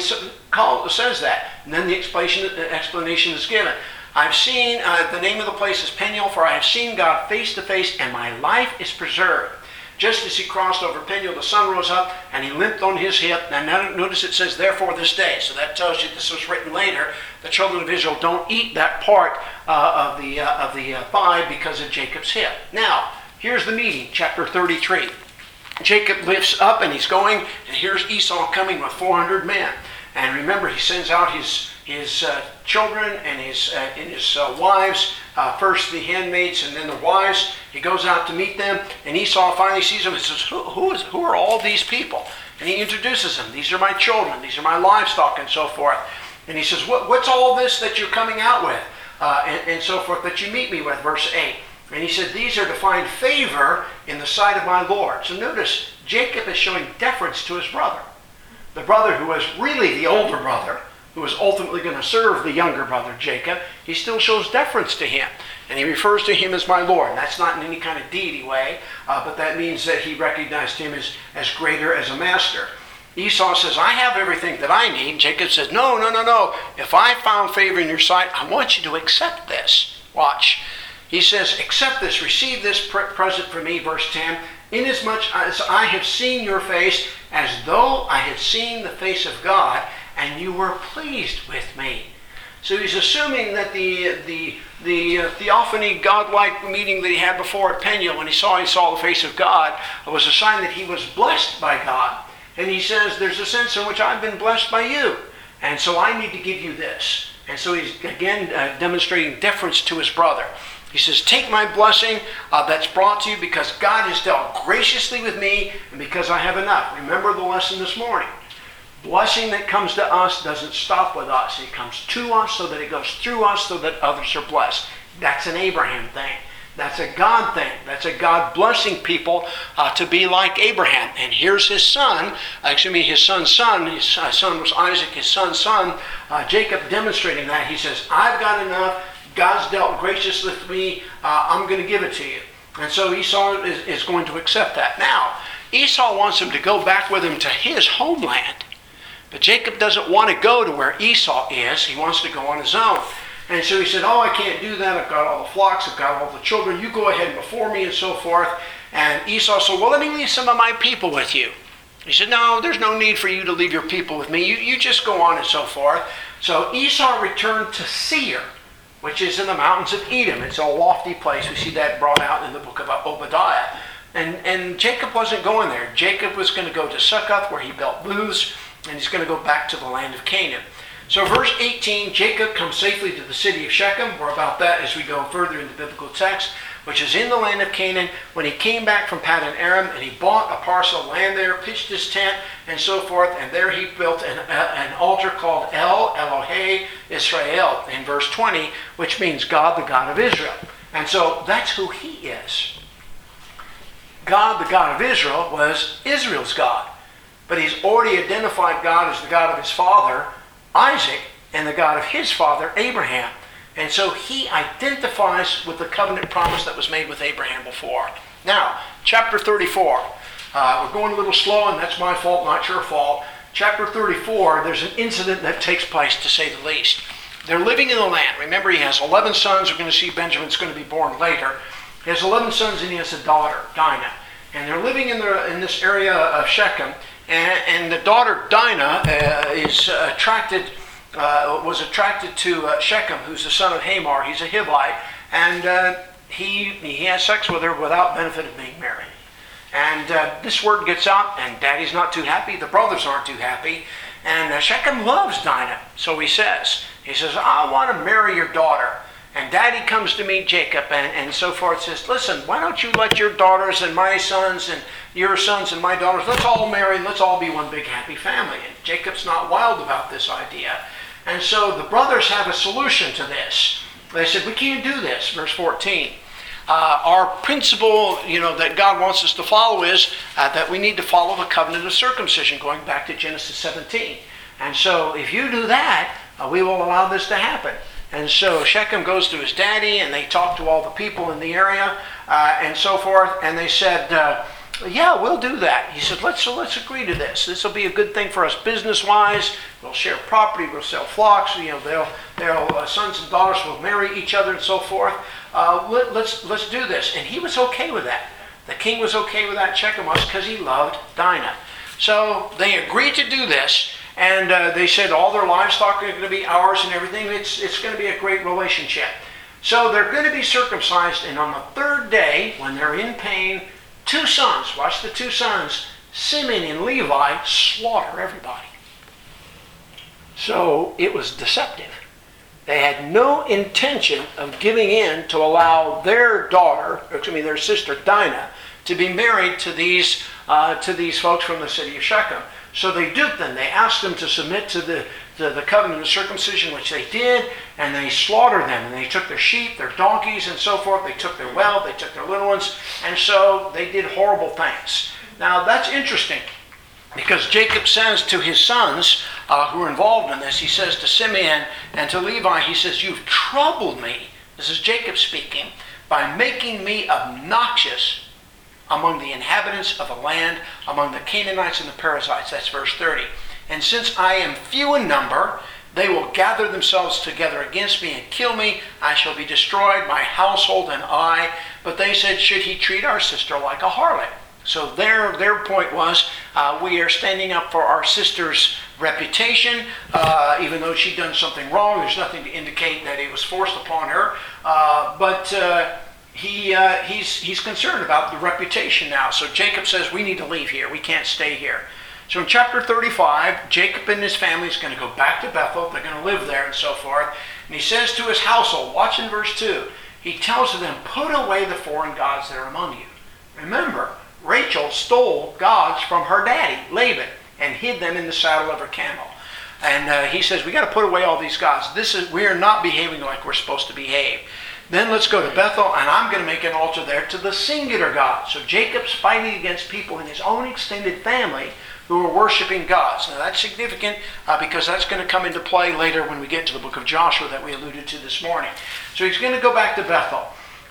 says that. And then the explanation, explanation is given. I've seen, uh, the name of the place is Peniel, for I have seen God face to face, and my life is preserved. Just as he crossed over Peniel, the sun rose up, and he limped on his hip. Now notice it says, therefore this day. So that tells you this was written later. The children of Israel don't eat that part uh, of the, uh, of the uh, thigh because of Jacob's hip. Now, here's the meeting, chapter thirty-three. Jacob lifts up, and he's going, and here's Esau coming with four hundred men. And remember, he sends out his his uh, children and his uh, and his uh, wives, uh, first the handmaids and then the wives. He goes out to meet them, and Esau finally sees them and says, who, who, is, who are all these people? And he introduces them. These are my children. These are my livestock and so forth. And he says, what, what's all this that you're coming out with? Uh, and, and so forth, that you meet me with, verse eight. And he said, these are to find favor in the sight of my Lord. So notice, Jacob is showing deference to his brother. The brother who was really the older brother, who was ultimately going to serve the younger brother, Jacob, he still shows deference to him. And he refers to him as my Lord. And that's not in any kind of deity way, uh, but that means that he recognized him as, as greater, as a master. Esau says, I have everything that I need. Jacob says, no, no, no, no. If I found favor in your sight, I want you to accept this. Watch. He says, accept this, receive this present from me, verse ten, inasmuch as I have seen your face as though I had seen the face of God, and you were pleased with me. So he's assuming that the the the uh, theophany, godlike meeting that he had before at Peniel, when he saw he saw the face of God, was a sign that he was blessed by God. And he says, there's a sense in which I've been blessed by you, and so I need to give you this. And so he's again uh, demonstrating deference to his brother. He says, take my blessing uh, that's brought to you because God has dealt graciously with me and because I have enough. Remember the lesson this morning. Blessing that comes to us doesn't stop with us. It comes to us so that it goes through us so that others are blessed. That's an Abraham thing. That's a God thing. That's a God blessing people uh, to be like Abraham. And here's his son, actually his son's son, his son was Isaac, his son's son, uh, Jacob, demonstrating that. He says, I've got enough. God's dealt graciously with me. Uh, I'm going to give it to you. And so Esau is, is going to accept that. Now, Esau wants him to go back with him to his homeland. But Jacob doesn't want to go to where Esau is. He wants to go on his own. And so he said, oh, I can't do that. I've got all the flocks. I've got all the children. You go ahead before me and so forth. And Esau said, well, let me leave some of my people with you. He said, no, there's no need for you to leave your people with me. You, you just go on and so forth. So Esau returned to Seir, which is in the mountains of Edom. It's a lofty place. We see that brought out in the book of Obadiah. And, and Jacob wasn't going there. Jacob was going to go to Succoth, where he built booths, and he's going to go back to the land of Canaan. So verse eighteen, Jacob comes safely to the city of Shechem. We're about that as we go further in the biblical text, which is in the land of Canaan, when he came back from Paddan Aram, and he bought a parcel of land there, pitched his tent, and so forth, and there he built an, uh, an altar called El Elohe Israel, in verse twenty, which means God, the God of Israel. And so that's who he is. God, the God of Israel, was Israel's God. But he's already identified God as the God of his father, Isaac, and the God of his father, Abraham. And so he identifies with the covenant promise that was made with Abraham before. Now, chapter thirty-four. Uh, we're going a little slow, and that's my fault, not your fault. Chapter thirty-four, there's an incident that takes place, to say the least. They're living in the land. Remember, he has eleven sons. We're going to see Benjamin's going to be born later. He has eleven sons, and he has a daughter, Dinah. And they're living in, the, in this area of Shechem. And, and the daughter, Dinah, uh, is uh, attracted... Uh, was attracted to uh, Shechem, who's the son of Hamor. He's a Hivite, and uh, he he has sex with her without benefit of being married. And uh, this word gets out, and Daddy's not too happy. The brothers aren't too happy. And uh, Shechem loves Dinah, so he says, he says, I want to marry your daughter. And Daddy comes to meet Jacob, and, and so forth, says, listen, why don't you let your daughters and my sons and your sons and my daughters, let's all marry, let's all be one big happy family. And Jacob's not wild about this idea. And so the brothers have a solution to this. They said, we can't do this, verse fourteen. Uh, our principle, you know, that God wants us to follow is uh, that we need to follow the covenant of circumcision, going back to Genesis seventeen. And so if you do that, uh, we will allow this to happen. And so Shechem goes to his daddy, and they talk to all the people in the area, uh, and so forth, and they said, uh, yeah, we'll do that. He said, let's, so let's agree to this. This will be a good thing for us business-wise. We'll share property. We'll sell flocks. You know, they'll, they'll uh, sons and daughters will marry each other and so forth. Uh, let, let's, let's do this. And he was okay with that. The king was okay with that. Shechem was, because he loved Dinah. So they agreed to do this. And uh, they said all their livestock are going to be ours and everything. It's, it's going to be a great relationship. So they're going to be circumcised. And on the third day, when they're in pain, two sons, watch the two sons, Simeon and Levi, slaughter everybody. So it was deceptive. They had no intention of giving in to allow their daughter, or excuse me, their sister Dinah, to be married to these uh, to these folks from the city of Shechem. So they duped them. They asked them to submit to the, to the covenant of circumcision, which they did, and they slaughtered them. And they took their sheep, their donkeys, and so forth. They took their wealth, they took their little ones, and so they did horrible things. Now that's interesting, because Jacob says to his sons uh, who are involved in this, he says to Simeon and to Levi, he says, you've troubled me, this is Jacob speaking, by making me obnoxious among the inhabitants of the land, among the Canaanites and the Perizzites. That's verse thirty. And since I am few in number, they will gather themselves together against me and kill me. I shall be destroyed, my household and I. But they said, should he treat our sister like a harlot? So their, their point was, uh, we are standing up for our sister's reputation, uh, even though she'd done something wrong. There's nothing to indicate that it was forced upon her. Uh, but... Uh, He uh, he's he's concerned about the reputation now. So Jacob says, we need to leave here. We can't stay here. So in chapter thirty-five, Jacob and his family is going to go back to Bethel. They're going to live there and so forth. And he says to his household, watch in verse two, he tells them, put away the foreign gods that are among you. Remember, Rachel stole gods from her daddy, Laban, and hid them in the saddle of her camel. And uh, he says, we got to put away all these gods. This is we are not behaving like we're supposed to behave. Then let's go to Bethel, and I'm going to make an altar there to the singular God. So Jacob's fighting against people in his own extended family who are worshiping gods. Now that's significant uh, because that's going to come into play later when we get to the book of Joshua that we alluded to this morning. So he's going to go back to Bethel.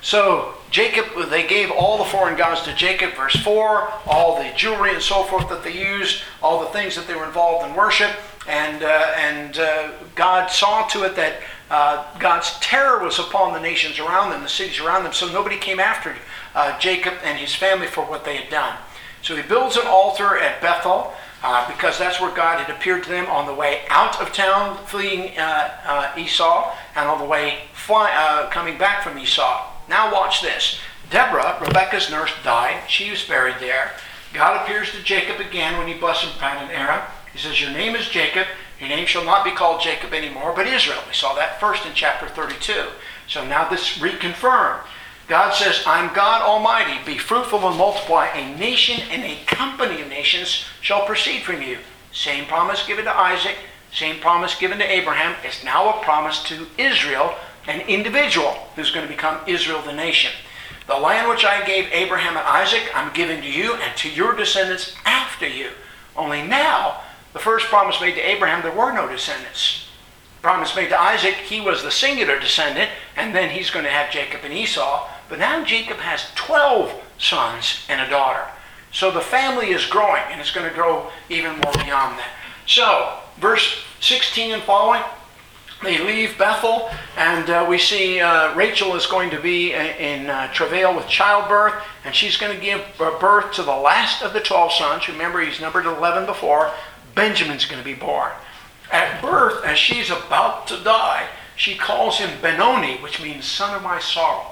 So Jacob, they gave all the foreign gods to Jacob, verse four, all the jewelry and so forth that they used, all the things that they were involved in worship, and uh, and uh, God saw to it that uh, God's terror was upon the nations around them, the cities around them, so nobody came after uh, Jacob and his family for what they had done. So he builds an altar at Bethel, uh, because that's where God had appeared to them on the way out of town, fleeing uh, uh, Esau, and on the way fly, uh, coming back from Esau. Now watch this. Deborah, Rebekah's nurse, died. She was buried there. God appears to Jacob again when he blessed him Paddan Aram. He says, your name is Jacob. Your name shall not be called Jacob anymore, but Israel. We saw that first in chapter thirty-two. So now this reconfirmed. God says, I'm God Almighty. Be fruitful and multiply. A nation and a company of nations shall proceed from you. Same promise given to Isaac, same promise given to Abraham. It's now a promise to Israel, an individual who's going to become Israel the nation. The land which I gave Abraham and Isaac, I'm giving to you and to your descendants after you. Only now, the first promise made to Abraham, there were no descendants. Promise made to Isaac, he was the singular descendant, and then he's going to have Jacob and Esau. But now Jacob has twelve sons and a daughter. So the family is growing, and it's going to grow even more beyond that. So, verse sixteen and following, they leave Bethel, and uh, we see uh, Rachel is going to be in uh, travail with childbirth, and she's going to give birth to the last of the twelve sons. Remember, he's numbered eleven before. Benjamin's going to be born. At birth, as she's about to die, she calls him Benoni, which means son of my sorrow.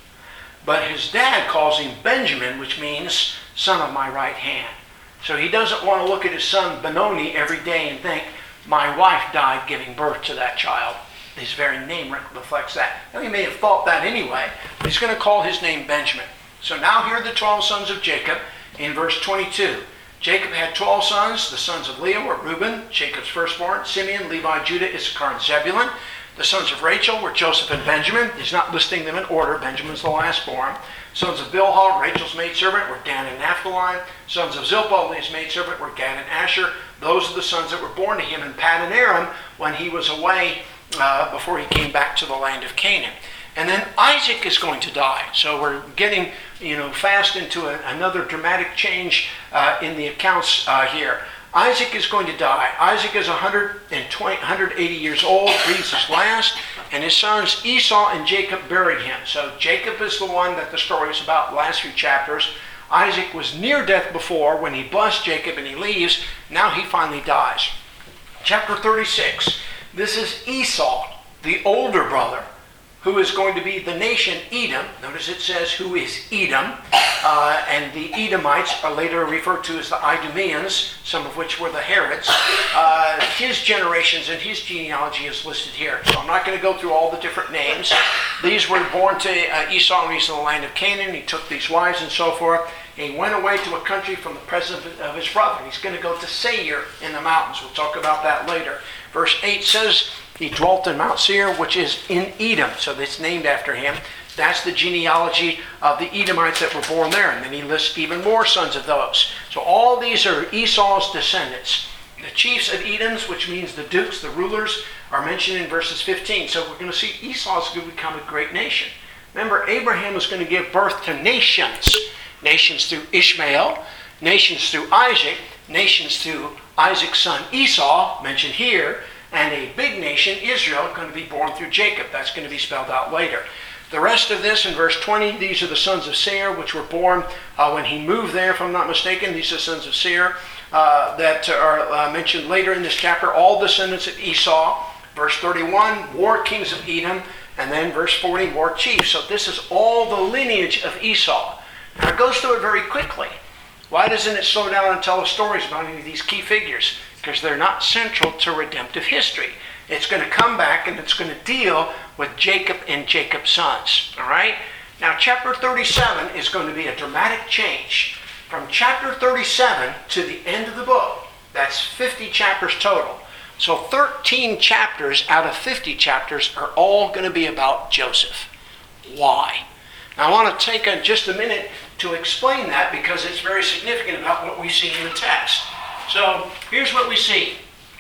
But his dad calls him Benjamin, which means son of my right hand. So he doesn't want to look at his son Benoni every day and think, my wife died giving birth to that child. His very name reflects that. Now he may have thought that anyway, but he's going to call his name Benjamin. So now here are the twelve sons of Jacob in verse twenty-two. Jacob had twelve sons. The sons of Leah were Reuben, Jacob's firstborn, Simeon, Levi, Judah, Issachar, and Zebulun. The sons of Rachel were Joseph and Benjamin. He's not listing them in order. Benjamin's the lastborn. Sons of Bilhah, Rachel's maidservant, were Dan and Naphtali. Sons of Zilpah, Leah's maidservant, were Gad and Asher. Those are the sons that were born to him in Paddan Aram when he was away uh, before he came back to the land of Canaan. And then Isaac is going to die. So we're getting, you know, fast into a, another dramatic change uh, in the accounts uh, here. Isaac is going to die. Isaac is one hundred twenty, one hundred eighty years old, breathes his last, and his sons Esau and Jacob buried him. So Jacob is the one that the story is about, last few chapters. Isaac was near death before when he blessed Jacob and he leaves. Now he finally dies. Chapter thirty-six. This is Esau, the older brother, who is going to be the nation Edom. Notice it says who is Edom. Uh, and the Edomites are later referred to as the Idumeans, some of which were the Herods. Uh, his generations and his genealogy is listed here. So I'm not going to go through all the different names. These were born to uh, Esau when he's in the land of Canaan. He took these wives and so forth. He went away to a country from the presence of his brother. He's going to go to Seir in the mountains. We'll talk about that later. Verse eight says, he dwelt in Mount Seir, which is in Edom. So it's named after him. That's the genealogy of the Edomites that were born there. And then he lists even more sons of those. So all these are Esau's descendants. The chiefs of Edoms, which means the dukes, the rulers, are mentioned in verses fifteen. So we're going to see Esau's going to become a great nation. Remember, Abraham was going to give birth to nations. Nations through Ishmael, nations through Isaac, nations through Isaac's son Esau, mentioned here, and a big nation, Israel, going to be born through Jacob. That's going to be spelled out later. The rest of this in verse twenty, these are the sons of Seir, which were born uh, when he moved there, if I'm not mistaken. These are the sons of Seir uh, that are uh, mentioned later in this chapter, all descendants of Esau. Verse thirty-one, war kings of Edom, and then verse forty, war chiefs. So this is all the lineage of Esau. Now it goes through it very quickly. Why doesn't it slow down and tell us stories about any of these key figures? Because they're not central to redemptive history. It's going to come back and it's going to deal with Jacob and Jacob's sons. All right? Now chapter thirty-seven is going to be a dramatic change. From chapter thirty-seven to the end of the book, that's fifty chapters total. So thirteen chapters out of fifty chapters are all going to be about Joseph. Why? Now I want to take a, just a minute to explain that because it's very significant about what we see in the text. So here's what we see.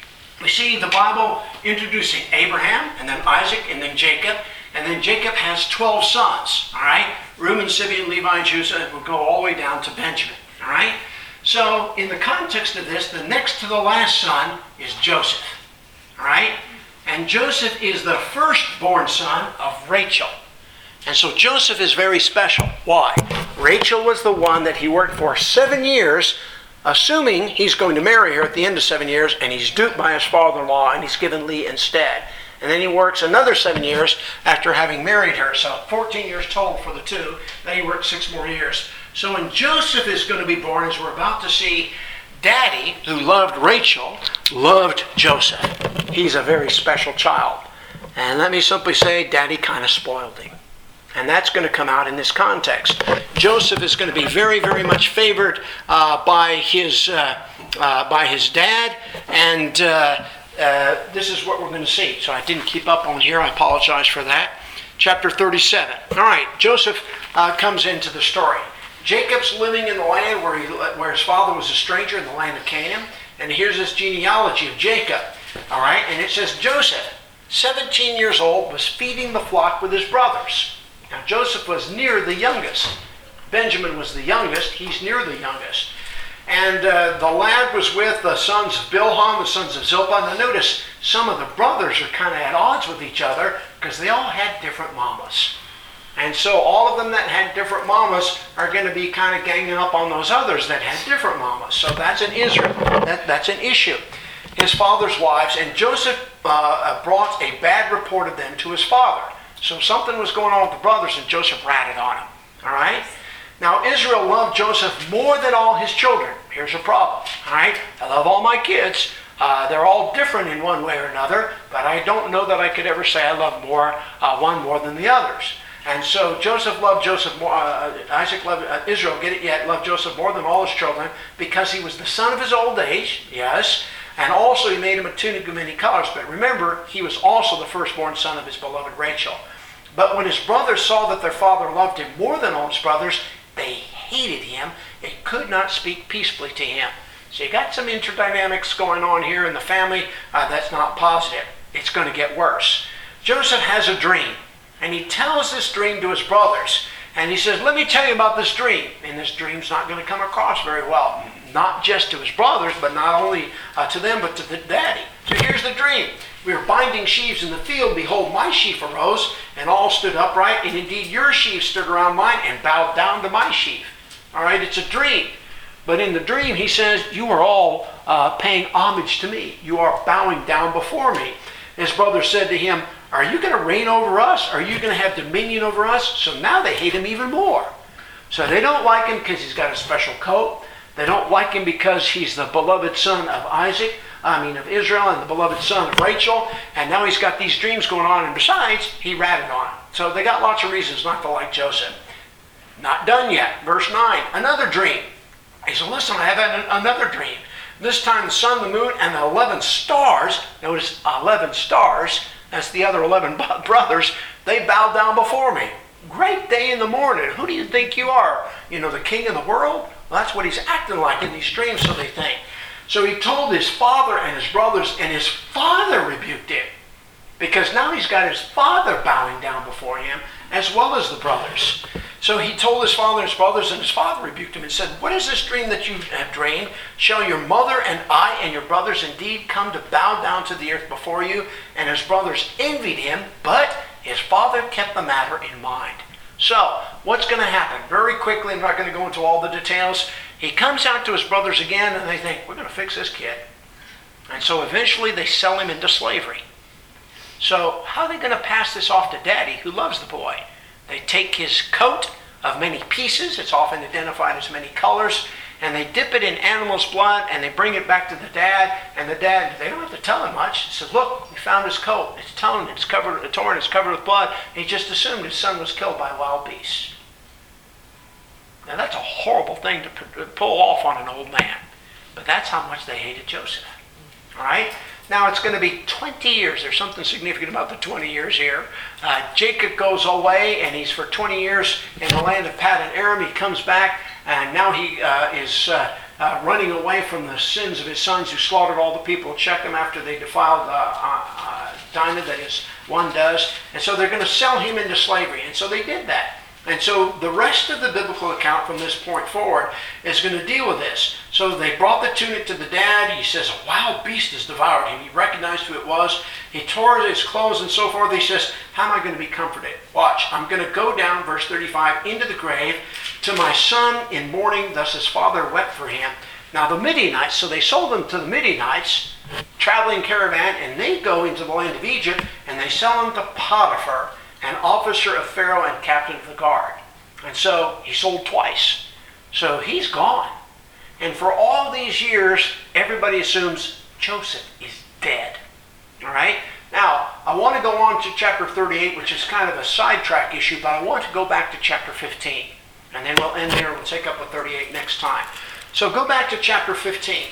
We see the Bible introducing Abraham, and then Isaac, and then Jacob. And then Jacob has twelve sons, all right? Reuben, Simeon, Levi, and Judah will go all the way down to Benjamin, all right? So in the context of this, the next to the last son is Joseph, all right? And Joseph is the firstborn son of Rachel. And so Joseph is very special. Why? Rachel was the one that he worked for seven years, assuming he's going to marry her at the end of seven years, and he's duped by his father-in-law, and he's given Leah instead. And then he works another seven years after having married her. So fourteen years total for the two. Then he works six more years. So when Joseph is going to be born, as we're about to see, Daddy, who loved Rachel, loved Joseph. He's a very special child. And let me simply say, Daddy kind of spoiled him. And that's going to come out in this context. Joseph is going to be very, very much favored uh, by his uh, uh, by his dad, and uh, uh, this is what we're going to see. So I didn't keep up on here. I apologize for that. Chapter thirty-seven. All right, Joseph uh, comes into the story. Jacob's living in the land where he where his father was a stranger in the land of Canaan, and here's this genealogy of Jacob. All right, and it says Joseph, seventeen years old, was feeding the flock with his brothers. Now, Joseph was near the youngest. Benjamin was the youngest. He's near the youngest. And uh, the lad was with the sons of Bilhah, the sons of Zilpah. Now, notice some of the brothers are kind of at odds with each other because they all had different mamas. And so all of them that had different mamas are going to be kind of ganging up on those others that had different mamas. So that's an Israel. That, that's an issue. His father's wives. And Joseph uh, brought a bad report of them to his father. So something was going on with the brothers, and Joseph ratted on him. All right? Now, Israel loved Joseph more than all his children. Here's a problem. All right? I love all my kids. Uh, they're all different in one way or another, but I don't know that I could ever say I love more uh, one more than the others. And so Joseph loved Joseph more. Uh, Isaac loved uh, Israel. Get it yet? Loved Joseph more than all his children because he was the son of his old age. Yes. And also he made him a tunic of many colors. But remember, he was also the firstborn son of his beloved Rachel. But when his brothers saw that their father loved him more than all his brothers, they hated him and could not speak peaceably to him. So you got some interdynamics going on here in the family uh, that's not positive. It's going to get worse. Joseph has a dream, and he tells this dream to his brothers. And he says, let me tell you about this dream. And this dream's not going to come across very well. Not just to his brothers, but not only uh, to them, but to the daddy. So here's the dream. We were binding sheaves in the field. Behold, my sheaf arose, and all stood upright. And indeed, your sheaves stood around mine and bowed down to my sheaf. All right, it's a dream. But in the dream, he says, you are all uh, paying homage to me. You are bowing down before me. His brother said to him, are you going to reign over us? Are you going to have dominion over us? So now they hate him even more. So they don't like him because he's got a special coat. They don't like him because he's the beloved son of Isaac, I mean of Israel, and the beloved son of Rachel. And now he's got these dreams going on. And besides, he ratted on him. So they got lots of reasons not to like Joseph. Not done yet. Verse nine, another dream. He said, listen, I have had another dream. This time the sun, the moon, and the eleven stars, notice eleven stars, that's the other eleven brothers, they bowed down before me. Great day in the morning. Who do you think you are? You know, the king of the world? Well, that's what he's acting like in these dreams, so they think. So he told his father and his brothers, and his father rebuked him. Because now he's got his father bowing down before him, as well as the brothers. So he told his father and his brothers, and his father rebuked him and said, what is this dream that you have dreamed? Shall your mother and I and your brothers indeed come to bow down to the earth before you? And his brothers envied him, but his father kept the matter in mind. So, what's going to happen? Very quickly, I'm not going to go into all the details. He comes out to his brothers again, and they think, we're going to fix this kid. And so eventually they sell him into slavery. So how are they going to pass this off to Daddy, who loves the boy? They take his coat of many pieces, it's often identified as many colors, and they dip it in animal's blood, and they bring it back to the dad, and the dad, they don't have to tell him much. He says, look, we found his coat. It's torn, it's covered, it's torn, it's covered with blood. And he just assumed his son was killed by wild beasts. Now that's a horrible thing to pull off on an old man. But that's how much they hated Joseph. All right? Now it's going to be twenty years. There's something significant about the twenty years here. Uh, Jacob goes away, and he's for twenty years in the land of Paddan Aram. He comes back, and now he uh, is uh, uh, running away from the sins of his sons who slaughtered all the people of Shechem after they defiled uh, uh, uh, Dinah, that is, one does. And so they're going to sell him into slavery. And so they did that. And so the rest of the biblical account from this point forward is going to deal with this. So they brought the tunic to the dad. He says, a wild beast has devoured him. He recognized who it was. He tore his clothes and so forth. He says, how am I going to be comforted? Watch, I'm going to go down, verse thirty-five, into the grave to my son in mourning. Thus his father wept for him. Now the Midianites, so they sold them to the Midianites, traveling caravan, and they go into the land of Egypt, and they sell them to Potiphar, an officer of Pharaoh and captain of the guard. And so he sold twice. So he's gone. And for all these years, everybody assumes Joseph is dead. All right? Now, I want to go on to chapter thirty-eight, which is kind of a sidetrack issue, but I want to go back to chapter fifteen. And then we'll end there. We'll take up with thirty-eight next time. So go back to chapter fifteen.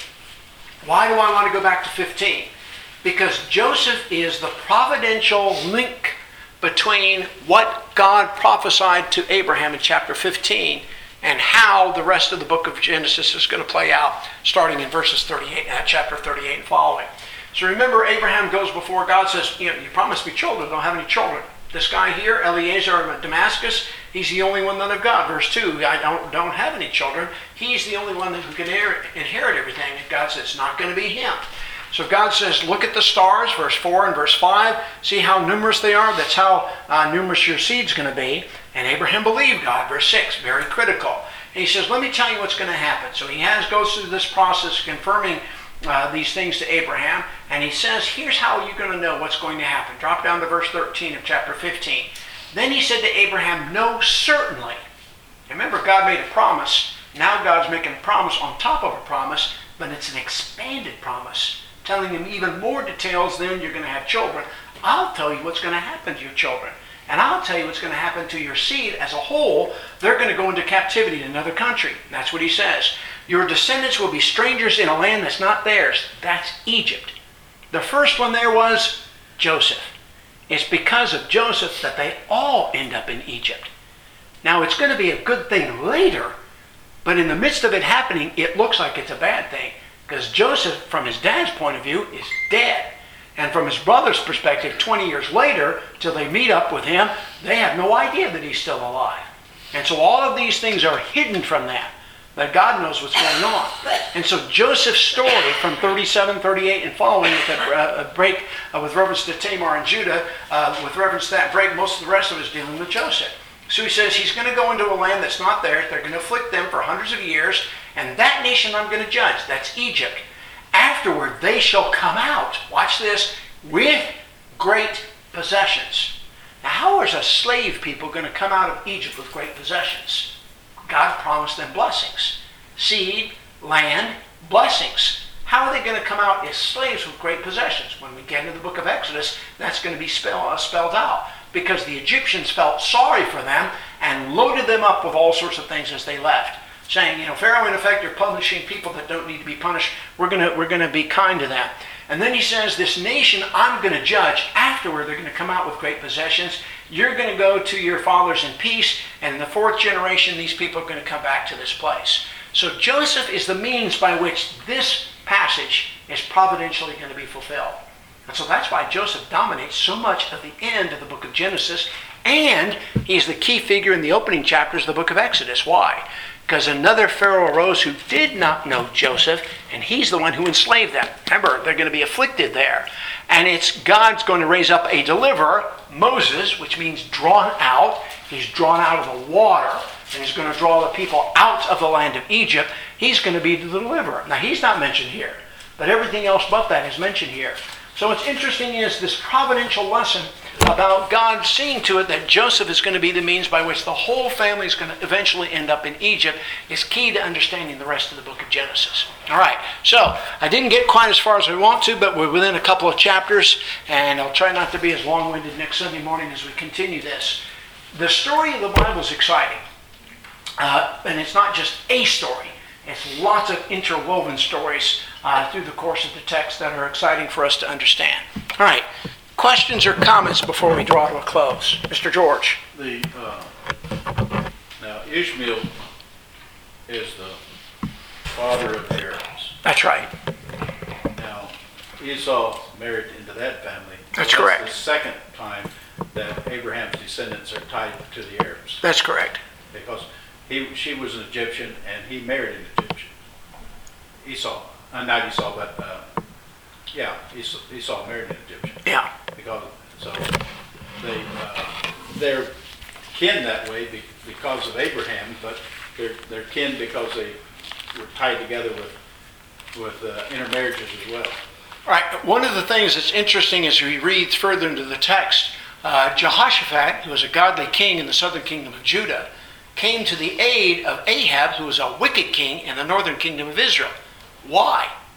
Why do I want to go back to fifteen? Because Joseph is the providential link between what God prophesied to Abraham in chapter fifteen and how the rest of the book of Genesis is going to play out, starting in verses thirty-eight, uh, chapter thirty-eight and following. So remember, Abraham goes before God, says, you know, you promised me children, don't have any children. This guy here, Eliezer of Damascus, he's the only one that I've got. Verse two, I don't, don't have any children. He's the only one who can inherit, inherit everything. And God says, it's not going to be him. So God says, look at the stars, verse four and verse five. See how numerous they are? That's how uh, numerous your seed's going to be. And Abraham believed God, verse six, very critical. And he says, let me tell you what's going to happen. So he has goes through this process confirming uh, these things to Abraham. And he says, here's how you're going to know what's going to happen. Drop down to verse thirteen of chapter fifteen. Then he said to Abraham, know certainly. Remember, God made a promise. Now God's making a promise on top of a promise, but it's an expanded promise, telling him even more details than you're going to have children. I'll tell you what's going to happen to your children. And I'll tell you what's going to happen to your seed as a whole. They're going to go into captivity in another country. That's what he says. Your descendants will be strangers in a land that's not theirs. That's Egypt. The first one there was Joseph. It's because of Joseph that they all end up in Egypt. Now, it's going to be a good thing later, but in the midst of it happening, it looks like it's a bad thing. Because Joseph, from his dad's point of view, is dead. And from his brother's perspective, twenty years later, till they meet up with him, they have no idea that he's still alive. And so all of these things are hidden from them. But God knows what's going on. And so Joseph's story from thirty-seven, thirty-eight and following, with a uh, break uh, with reference to Tamar and Judah, uh, with reference to that break, most of the rest of it is dealing with Joseph. So he says he's going to go into a land that's not theirs. They're going to afflict them for hundreds of years. And that nation I'm going to judge. That's Egypt. Afterward, they shall come out, watch this, with great possessions. Now, how is a slave people going to come out of Egypt with great possessions? God promised them blessings. Seed, land, blessings. How are they going to come out as slaves with great possessions? When we get into the book of Exodus, that's going to be spell, uh, spelled out. Because the Egyptians felt sorry for them and loaded them up with all sorts of things as they left. Saying, you know, Pharaoh, in effect, you're punishing people that don't need to be punished. We're going to, we're going to be kind to them. And then he says, this nation I'm going to judge. Afterward, they're going to come out with great possessions. You're going to go to your fathers in peace. And in the fourth generation, these people are going to come back to this place. So Joseph is the means by which this passage is providentially going to be fulfilled. And so that's why Joseph dominates so much of the end of the book of Genesis. And he's the key figure in the opening chapters of the book of Exodus. Why? Because another Pharaoh arose who did not know Joseph, and he's the one who enslaved them. Remember, they're going to be afflicted there. And it's God's going to raise up a deliverer, Moses, which means drawn out. He's drawn out of the water, and he's going to draw the people out of the land of Egypt. He's going to be the deliverer. Now, he's not mentioned here, but everything else but that is mentioned here. So what's interesting is this providential lesson about God seeing to it that Joseph is going to be the means by which the whole family is going to eventually end up in Egypt is key to understanding the rest of the book of Genesis. All right, so I didn't get quite as far as I want to, but we're within a couple of chapters, and I'll try not to be as long-winded next Sunday morning as we continue this. The story of the Bible is exciting, uh, and it's not just a story. It's lots of interwoven stories uh, through the course of the text that are exciting for us to understand. All right. Questions or comments before we draw to a close? Mister George. The uh, now Ishmael is the father of the Arabs. That's right. Now Esau married into that family. That's so correct. That's the second time that Abraham's descendants are tied to the Arabs. That's correct. Because he she was an Egyptian and he married an Egyptian. Esau, uh, not Esau, but uh, yeah, Esau, Esau married an Egyptian. Yeah. Because so they uh, they're kin that way be, because of Abraham, but they're they're kin because they were tied together with with uh, intermarriages as well. All right. One of the things that's interesting as we read further into the text, uh, Jehoshaphat, who was a godly king in the southern kingdom of Judah, came to the aid of Ahab, who was a wicked king in the northern kingdom of Israel. Why?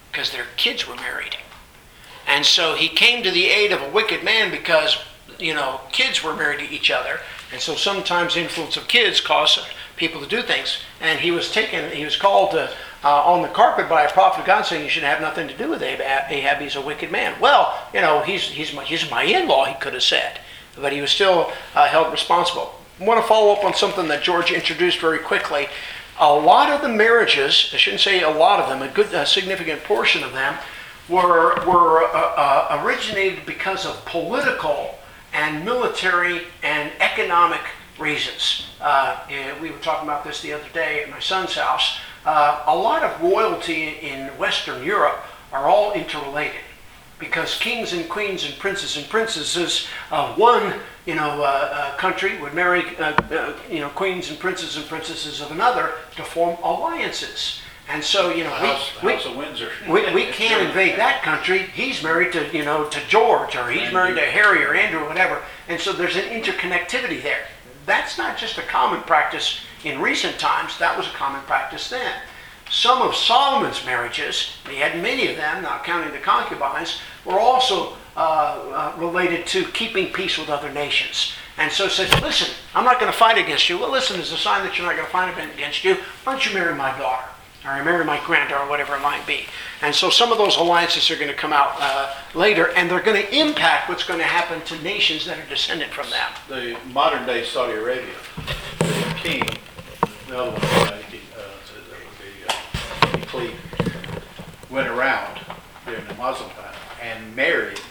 because their kids were married. And so he came to the aid of a wicked man because, you know, kids were married to each other. And so sometimes the influence of kids caused people to do things. And he was taken, he was called to, uh, on the carpet by a prophet of God saying, you should have nothing to do with Ahab. Ahab, he's a wicked man. Well, you know, he's, he's, my, he's my in-law, he could have said. But he was still uh, held responsible. I want to follow up on something that George introduced very quickly. A lot of the marriages, I shouldn't say a lot of them, a good, a significant portion of them, were, were uh, uh, originated because of political and military and economic reasons. Uh, and we were talking about this the other day at my son's house. Uh, a lot of royalty in Western Europe are all interrelated because kings and queens and princes and princesses of one, you know, uh, uh, country would marry, uh, uh, you know, queens and princes and princesses of another to form alliances. And so, you know, The House, the we, House of Windsor. we, we can't invade that country. He's married to, you know, to George, or he's married to Harry or Andrew or whatever. And so there's an interconnectivity there. That's not just a common practice in recent times. That was a common practice then. Some of Solomon's marriages, he had many of them, not counting the concubines, were also uh, uh, related to keeping peace with other nations. And so says, listen, I'm not going to fight against you. Well, listen, as a sign that you're not going to fight against you, why don't you marry my daughter? Or marry my granddaughter, or whatever it might be. And so some of those alliances are going to come out uh, later, and they're going to impact what's going to happen to nations that are descended from them. The modern day Saudi Arabia, the king, the other one, uh, he, uh, that would be uh, King Khalid, went around during the Muslim time and married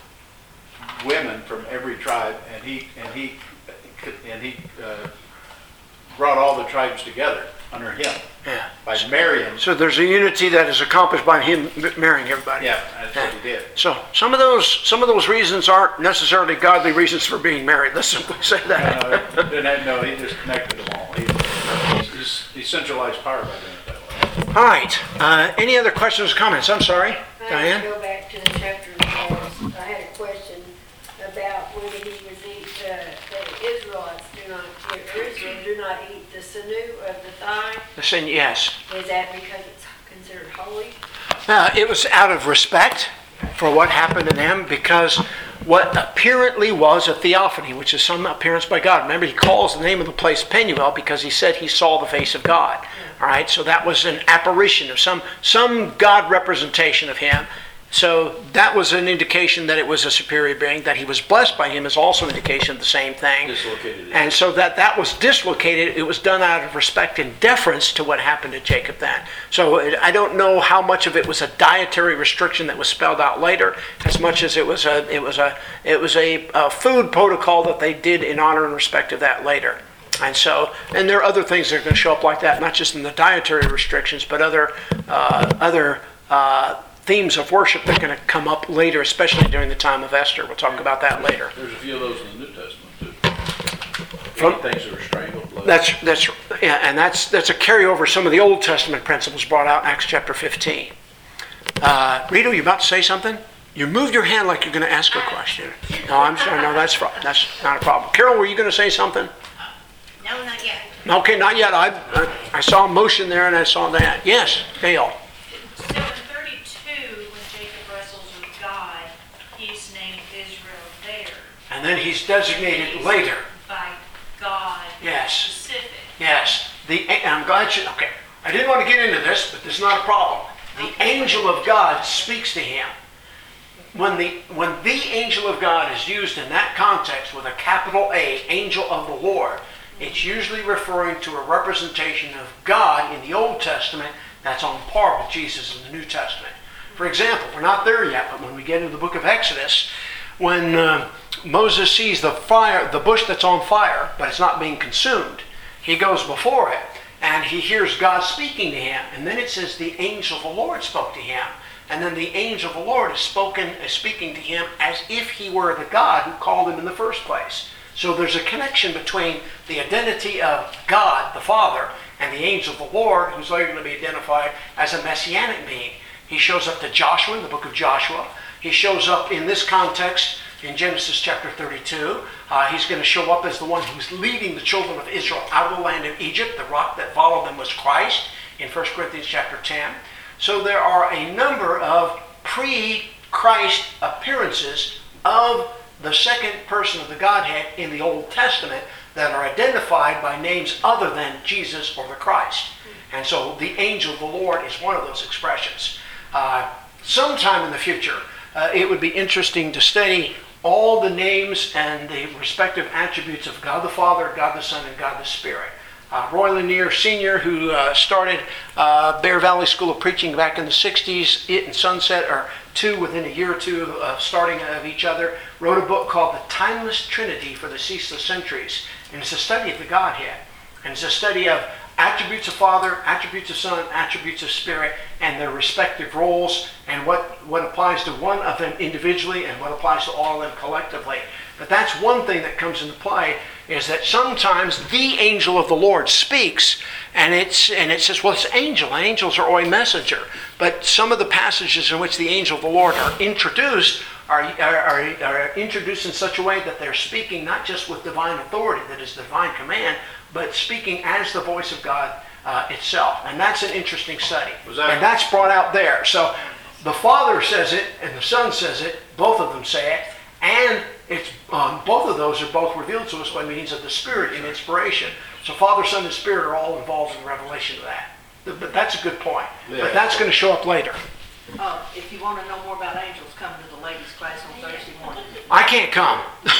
women from every tribe, and he and he and he uh, brought all the tribes together under him. Yeah. By marrying. So there's a unity that is accomplished by him marrying everybody. Yeah, that's what he did. So some of those some of those reasons aren't necessarily godly reasons for being married. Let's simply say that. No, no, no, he just connected them all. He, he's, he centralized power by doing it that way. All right. Uh, any other questions or comments? I'm sorry, I Diane. have to go back to the chapter before. I had a question about whether he was eat, uh, the Israelites do not, or Israel do not eat the sinew of the thigh. The sin, yes. Is that because it's considered holy? Uh, it was out of respect for what happened to them, because what apparently was a theophany, which is some appearance by God. Remember, he calls the name of the place Penuel because he said he saw the face of God. All right, so that was an apparition of some some God representation of him. So that was an indication that it was a superior being. That he was blessed by him is also an indication of the same thing. Dislocated. And so that that was dislocated. It was done out of respect and deference to what happened to Jacob then. So it, I don't know how much of it was a dietary restriction that was spelled out later, as much as it was a it was a it was a, a food protocol that they did in honor and respect of that later. And so, and there are other things that are going to show up like that, not just in the dietary restrictions, but other uh, other. Uh, themes of worship that are going to come up later, especially during the time of Esther. We'll talk about that later. There's a few of those in the New Testament too. From, Things that are strangled. Blood. that's that's yeah, and that's that's a carryover of some of the Old Testament principles brought out in Acts chapter fifteen. Uh, Rito, you about to say something? You moved your hand like you're going to ask a question. No, I'm sorry. No, that's that's not a problem. Carol, were you going to say something? No, not yet. Okay, not yet. I I, I saw a motion there, and I saw that. Yes, Gail. So in thirty-two, when Jacob wrestles with God, he's named Israel there. And then he's designated later. By God. Yes. Specific. Yes. The and I'm glad you. Okay, I didn't want to get into this, but this is not a problem. The angel of God speaks to him. When the when the angel of God is used in that context with a capital A, angel of the Lord, it's usually referring to a representation of God in the Old Testament that's on par with Jesus in the New Testament. For example, we're not there yet, but when we get into the book of Exodus, when uh, Moses sees the fire, the bush that's on fire, but it's not being consumed, he goes before it, and he hears God speaking to him. And then it says the angel of the Lord spoke to him. And then the angel of the Lord is spoken, is speaking to him as if he were the God who called him in the first place. So there's a connection between the identity of God, the Father, and the angel of the Lord, who's later going to be identified as a messianic being. He shows up to Joshua in the book of Joshua. He shows up in this context in Genesis chapter thirty-two. Uh, he's going to show up as the one who's leading the children of Israel out of the land of Egypt. The rock that followed them was Christ in First Corinthians chapter ten. So there are a number of pre-Christ appearances of the second person of the Godhead in the Old Testament that are identified by names other than Jesus or the Christ. And so the angel of the Lord is one of those expressions. Uh, sometime in the future, uh, it would be interesting to study all the names and the respective attributes of God the Father, God the Son, and God the Spirit. Uh, Roy Lanier Senior, who uh, started uh, Bear Valley School of Preaching back in the sixties, it and Sunset are two within a year or two of starting of each other, wrote a book called The Timeless Trinity for the Ceaseless Centuries. And it's a study of the Godhead. And it's a study of attributes of Father, attributes of Son, attributes of Spirit, and their respective roles, and what, what applies to one of them individually and what applies to all of them collectively. But that's one thing that comes into play, is that sometimes the angel of the Lord speaks, and it's and it says, well, it's angel. Angels are only messenger. But some of the passages in which the angel of the Lord are introduced are, are, are, are introduced in such a way that they're speaking not just with divine authority, that is divine command, but speaking as the voice of God uh, itself. And that's an interesting study. Was that- and that's brought out there. So the Father says it and the Son says it. Both of them say it. And it's um, both of those are both revealed to us by means of the Spirit in inspiration. So Father, Son, and Spirit are all involved in the revelation of that. But that's a good point. Yeah. But that's going to show up later. Oh, if you want to know more about angels, come to the ladies' class on Thursday morning. I can't come.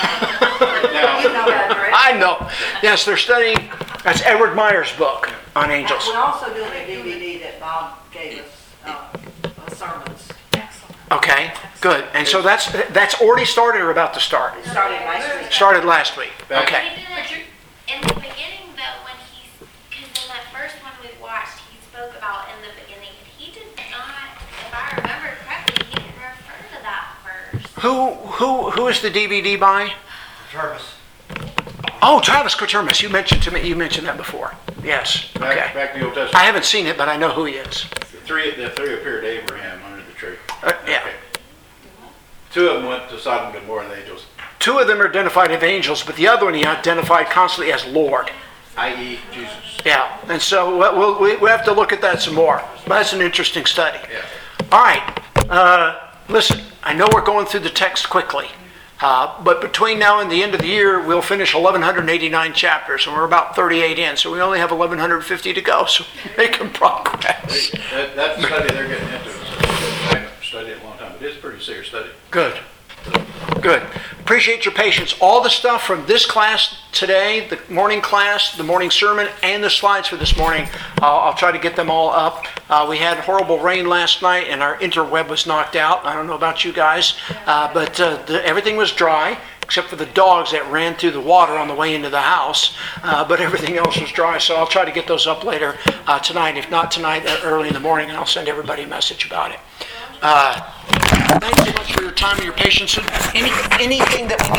You know that, right? I know. Yes, they're studying. That's Edward Meyer's book on angels. We're also doing a D V D that Bob gave us, uh, of sermons. Okay, good. And so that's that's already started or about to start? It started last week. Started last week. Okay. He didn't, in the beginning though, when he's, because in that first one we watched, he spoke about in the beginning, he did not, if I remember correctly, he didn't refer to that verse. Who who who is the D V D by? Travis. Oh, Travis Quatermass. You mentioned to me. You mentioned that before. Yes. Back, Okay. back to the Old I Testament. haven't seen it, but I know who he is. The three, the three appeared to Abraham under the tree. Uh, yeah. Okay. Two of them went to Sodom and Gomorrah and the angels, Two of them are identified as angels, but the other one he identified constantly as Lord. that is. Jesus. Yeah. And so we'll, we we have to look at that some more. But that's an interesting study. Yeah. All right. Uh, listen, I know we're going through the text quickly. Uh, but between now and the end of the year, we'll finish eleven eighty-nine chapters, and we're about thirty-eight in, so we only have eleven fifty to go, so we're making progress. That, that study they're getting into, is- I haven't studied it in a long time, but it's a pretty serious study. Good. Good. Appreciate your patience. All the stuff from this class today, the morning class, the morning sermon, and the slides for this morning, uh, I'll try to get them all up. Uh, we had horrible rain last night, and our interweb was knocked out. I don't know about you guys, uh, but uh, the, everything was dry, except for the dogs that ran through the water on the way into the house. Uh, but everything else was dry, so I'll try to get those up later uh, tonight. If not tonight, uh, early in the morning, and I'll send everybody a message about it. Uh, thanks so much for your time and your patience. Any, anything that we need